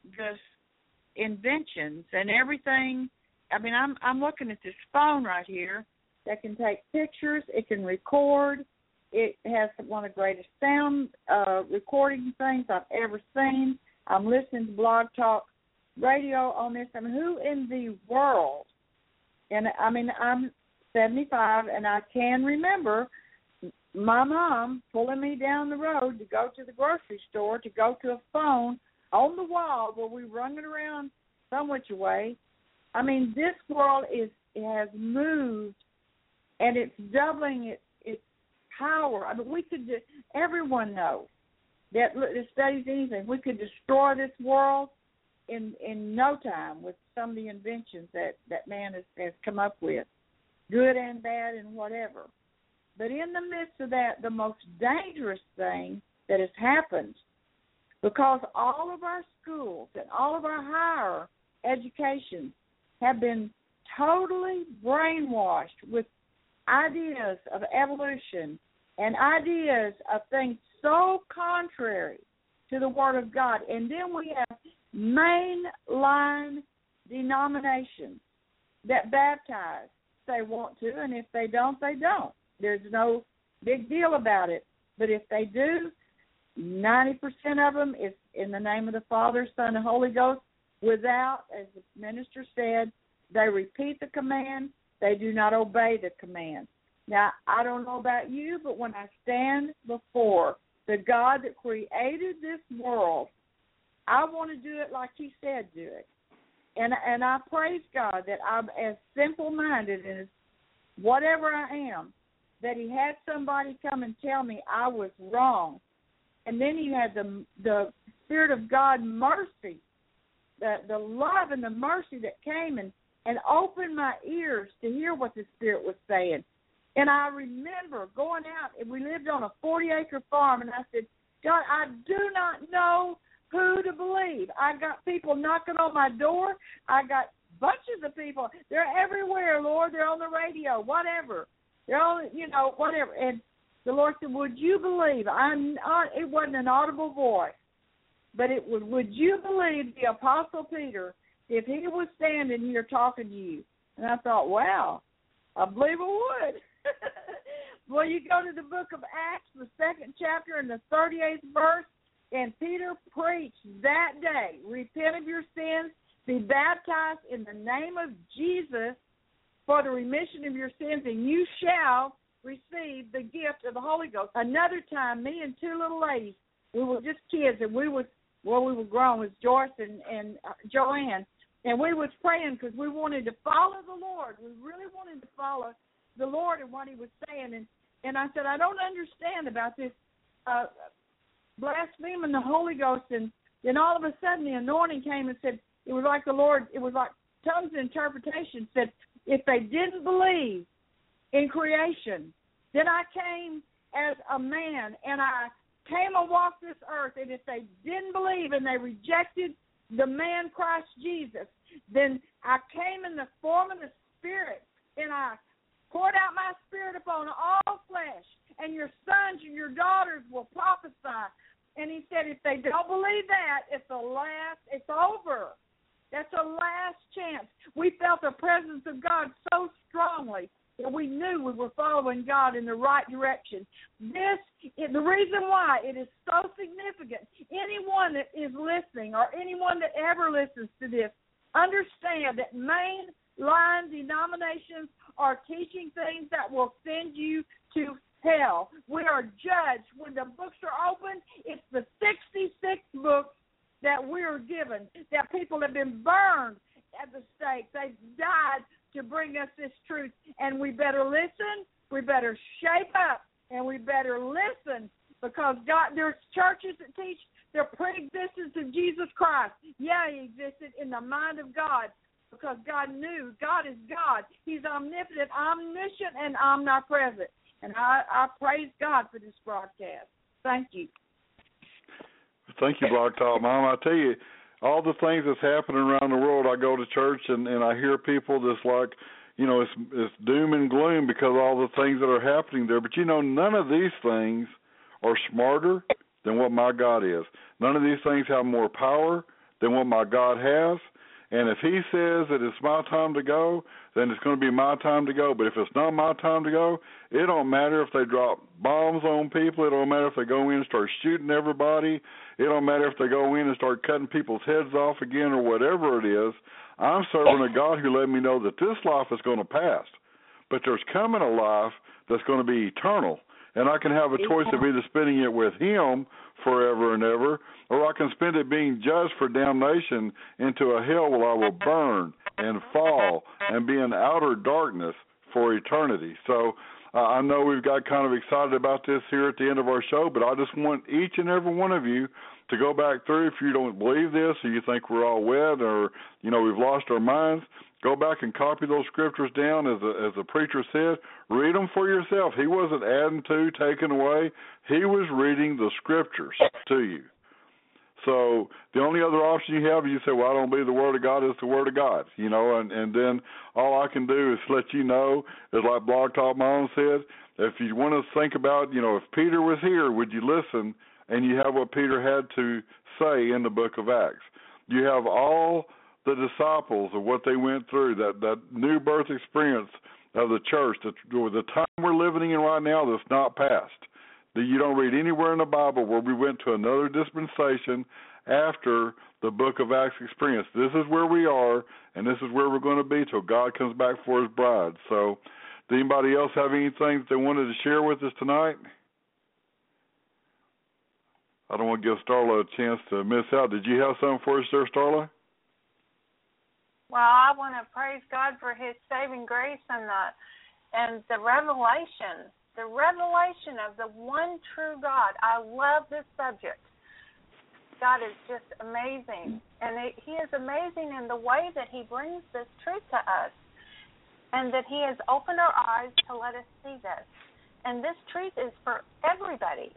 inventions and everything. I mean, I'm looking at this phone right here that can take pictures. It can record. It has one of the greatest sound recording things I've ever seen. I'm listening to Blog Talk Radio on this. I mean, who in the world? And I mean, I'm 75, and I can remember my mom pulling me down the road to go to the grocery store, to go to a phone on the wall where we rung it around some which way. I mean, this world has moved, and it's doubling its power. I mean, we could everyone knows that studies anything. We could destroy this world in no time with some of the inventions that man has come up with, good and bad and whatever. But in the midst of that, the most dangerous thing that has happened, because all of our schools and all of our higher education have been totally brainwashed with ideas of evolution and ideas of things so contrary to the Word of God. And then we have mainline denominations that baptize if they want to, and if they don't, they don't. There's no big deal about it. But if they do, 90% of them is in the name of the Father, Son, and Holy Ghost, without, as the minister said, they repeat the command, they do not obey the command. Now, I don't know about you, but when I stand before the God that created this world, I want to do it like he said do it. And I praise God that I'm as simple-minded and as whatever I am, that he had somebody come and tell me I was wrong. And then he had the Spirit of God mercy, the love and the mercy that came and opened my ears to hear what the Spirit was saying. And I remember going out, and we lived on a 40-acre farm, and I said, God, I do not know who to believe. I got people knocking on my door. I got bunches of people. They're everywhere, Lord. They're on the radio, whatever. They're on, whatever. And the Lord said, would you believe? It wasn't an audible voice, but it was, would you believe the Apostle Peter if he was standing here talking to you? And I thought, wow, I believe I would. Well, you go to the book of Acts, the 2nd chapter and the 38th verse, and Peter preached that day, repent of your sins, be baptized in the name of Jesus for the remission of your sins, and you shall receive the gift of the Holy Ghost. Another time, me and two little ladies, we were just kids, and we were grown, was Joyce and Joanne, and we was praying because we wanted to follow the Lord. We really wanted to follow the Lord and what he was saying. And I said, I don't understand about this blaspheming the Holy Ghost. And then all of a sudden the anointing came and said, it was like the Lord, it was like tongues and interpretation said, if they didn't believe in creation, then I came as a man and I came and walked this earth. And if they didn't believe and they rejected the man Christ Jesus, then I came in the form of the Spirit and I poured out my Spirit upon all flesh, and your sons and your daughters will prophesy. And he said, if they don't believe that, it's over. That's the last chance. We felt the presence of God so strongly that we knew we were following God in the right direction. This is the reason why it is so significant. Anyone that is listening or anyone that ever listens to this, understand that mainline denominations are teaching things that will send you to hell. We are judged. When the books are open, it's the 66 books that we are given, that people have been burned at the stake. They've died to bring us this truth. And we better listen, we better shape up, and we better listen, because God, there's churches that teach the pre-existence of Jesus Christ. Yeah, he existed in the mind of God, because God knew God is God. He's omnipotent, omniscient, and omnipresent. And I praise God for this broadcast. Thank you. Thank you, Blog Talk Mom. I tell you, all the things that's happening around the world, I go to church and I hear people that's like, it's doom and gloom because of all the things that are happening there. But, none of these things are smarter than what my God is. None of these things have more power than what my God has. And if he says that it's my time to go, then it's going to be my time to go. But if it's not my time to go, it don't matter if they drop bombs on people. It don't matter if they go in and start shooting everybody. It don't matter if they go in and start cutting people's heads off again or whatever it is. I'm serving a God who let me know that this life is going to pass. But there's coming a life that's going to be eternal. And I can have a choice of either spending it with him forever and ever, or I can spend it being judged for damnation into a hell where I will burn and fall and be in outer darkness for eternity. So I know we've got kind of excited about this here at the end of our show, but I just want each and every one of you to go back through. If you don't believe this or you think we're all wed or, we've lost our minds, go back and copy those scriptures down, as the preacher said. Read them for yourself. He wasn't adding to, taking away. He was reading the scriptures to you. So the only other option you have is you say, well, I don't believe the Word of God is the Word of God, and then all I can do is let you know, is like Blog Talk Mom said, if you want to think about, if Peter was here, would you listen? And you have what Peter had to say in the book of Acts. You have all the disciples of what they went through, that new birth experience of the church, the time we're living in right now that's not past. That you don't read anywhere in the Bible where we went to another dispensation after the book of Acts experience. This is where we are, and this is where we're going to be till God comes back for his bride. So, does anybody else have anything that they wanted to share with us tonight? I don't want to give Starla a chance to miss out. Did you have something for us there, Starla? Well, I want to praise God for His saving grace and the revelation of the one true God. I love this subject. God is just amazing, and He is amazing in the way that He brings this truth to us, and that He has opened our eyes to let us see this. And this truth is for everybody.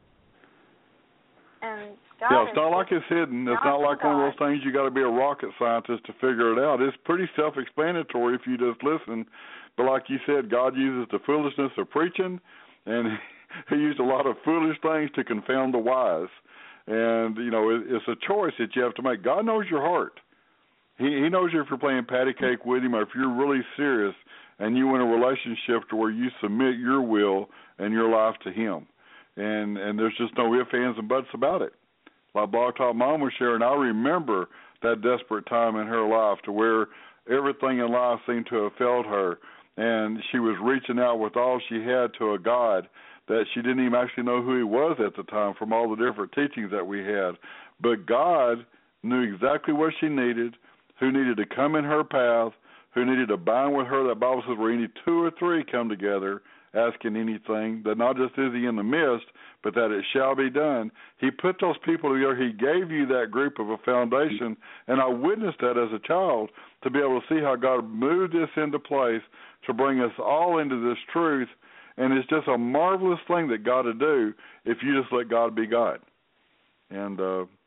And God it's not like it's hidden. It's not like one of those things you got to be a rocket scientist to figure it out. It's pretty self-explanatory if you just listen. But like you said, God uses the foolishness of preaching, and He used a lot of foolish things to confound the wise. And, you know, it's a choice that you have to make. God knows your heart. He knows if you're playing patty cake with Him or if you're really serious and you want a relationship to where you submit your will and your life to Him. And there's just no ifs, ands, and buts about it. Like Blog Talk Mom was sharing, I remember that desperate time in her life to where everything in life seemed to have failed her, and she was reaching out with all she had to a God that she didn't even actually know who He was at the time from all the different teachings that we had. But God knew exactly what she needed, who needed to come in her path, who needed to bind with her. That Bible says where any two or three come together asking anything, that not just is He in the midst, but that it shall be done. He put those people together. He gave you that group of a foundation, and I witnessed that as a child to be able to see how God moved this into place to bring us all into this truth. And it's just a marvelous thing that God will do if you just let God be God. And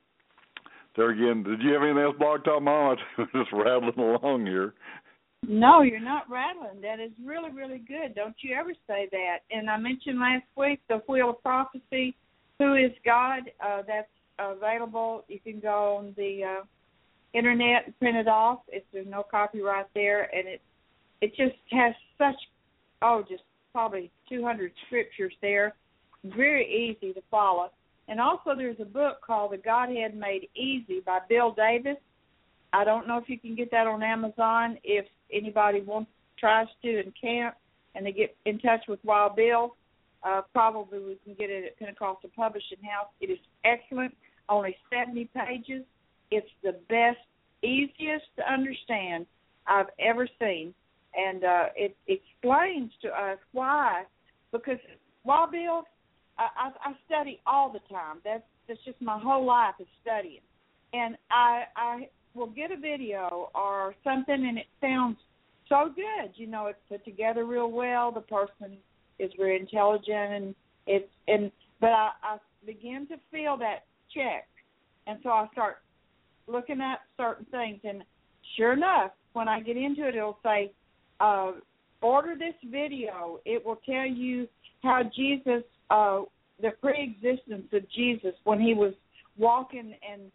there again, did you have anything else, Blog Talk Mom? I'm just rattling along here. No, you're not rattling. That is really, really good. Don't you ever say that. And I mentioned last week the Wheel of Prophecy, Who is God? That's available. You can go on the Internet and print it off. There's no copyright there. And it just has such, just probably 200 scriptures there. Very easy to follow. And also there's a book called The Godhead Made Easy by Bill Davis. I don't know if you can get that on Amazon. If anybody tries to and can't, and they get in touch with Wild Bill, probably we can get it at Pentecostal Publishing House. It is excellent, only 70 pages. It's the best, easiest to understand I've ever seen. And it explains to us why, because Wild Bill, I study all the time. That's just my whole life is studying. And I will get a video or something, and it sounds so good. You know, it's put together real well. The person is very intelligent, but I begin to feel that check, and so I start looking at certain things, and sure enough, when I get into it, it'll say, order this video. It will tell you how Jesus, the pre-existence of Jesus when He was walking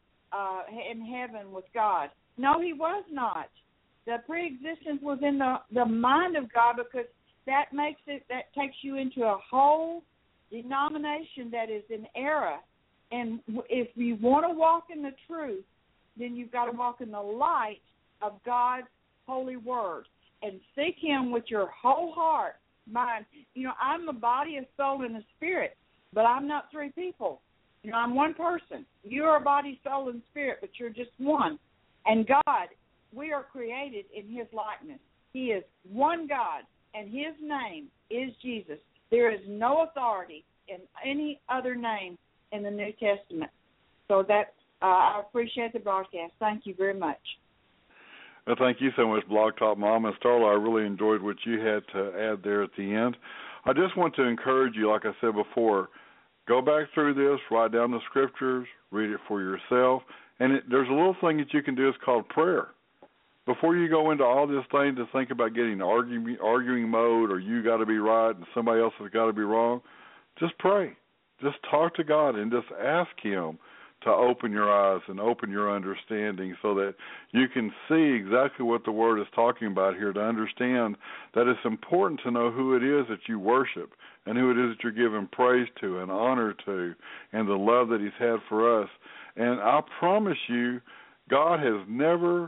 in heaven with God. No, He was not. The pre-existence was in the mind of God, because that takes you into a whole denomination that is in error. And if you want to walk in the truth, then you've got to walk in the light of God's holy word and seek Him with your whole heart, mind. You know, I'm a body, a soul, and a spirit, but I'm not three people. You know, I'm one person. You're a body, soul, and spirit, but you're just one. And God, we are created in His likeness. He is one God, and His name is Jesus. There is no authority in any other name in the New Testament. So that I appreciate the broadcast. Thank you very much. Well, thank you so much, Blog Talk Mom. And Starla, I really enjoyed what you had to add there at the end. I just want to encourage you, like I said before, go back through this, write down the scriptures, read it for yourself. And there's a little thing that you can do. It's called prayer. Before you go into all this thing to think about getting arguing mode, or you got to be right and somebody else has got to be wrong, just pray. Just talk to God and just ask Him to open your eyes and open your understanding so that you can see exactly what the Word is talking about here, to understand that it's important to know who it is that you worship and who it is that you're giving praise to and honor to, and the love that He's had for us. And I promise you, God has never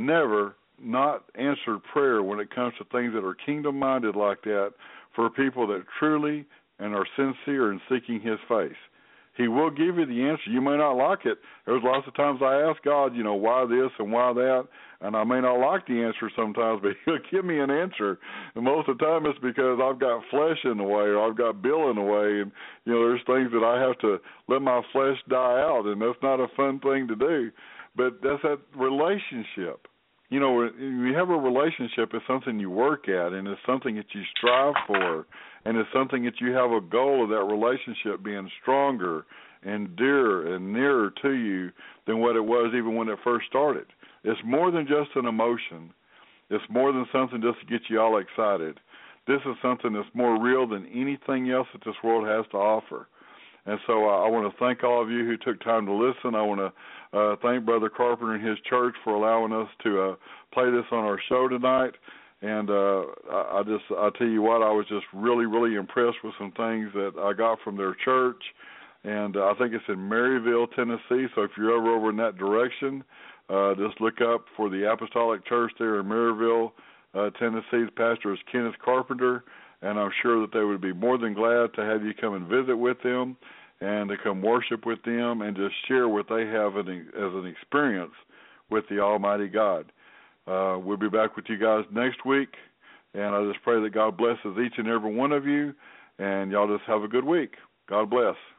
not answered prayer when it comes to things that are kingdom-minded like that, for people that truly and are sincere in seeking His face. He will give you the answer. You may not like it. There's lots of times I ask God, why this and why that, and I may not like the answer sometimes, but He'll give me an answer. And most of the time it's because I've got flesh in the way, or I've got Bill in the way, and there's things that I have to let my flesh die out, and that's not a fun thing to do. But that's that relationship. When you have a relationship, it's something you work at, and it's something that you strive for, and it's something that you have a goal of that relationship being stronger and dearer and nearer to you than what it was even when it first started. It's more than just an emotion. It's more than something just to get you all excited. This is something that's more real than anything else that this world has to offer. And so I want to thank all of you who took time to listen. I want to thank Brother Carpenter and his church for allowing us to play this on our show tonight. And I tell you what, I was just really, really impressed with some things that I got from their church. And I think it's in Maryville, Tennessee. So if you're over in that direction, just look up for the Apostolic Church there in Maryville, Tennessee. The pastor is Kenneth Carpenter. And I'm sure that they would be more than glad to have you come and visit with them and to come worship with them and just share what they have as an experience with the Almighty God. We'll be back with you guys next week, and I just pray that God blesses each and every one of you, and y'all just have a good week. God bless.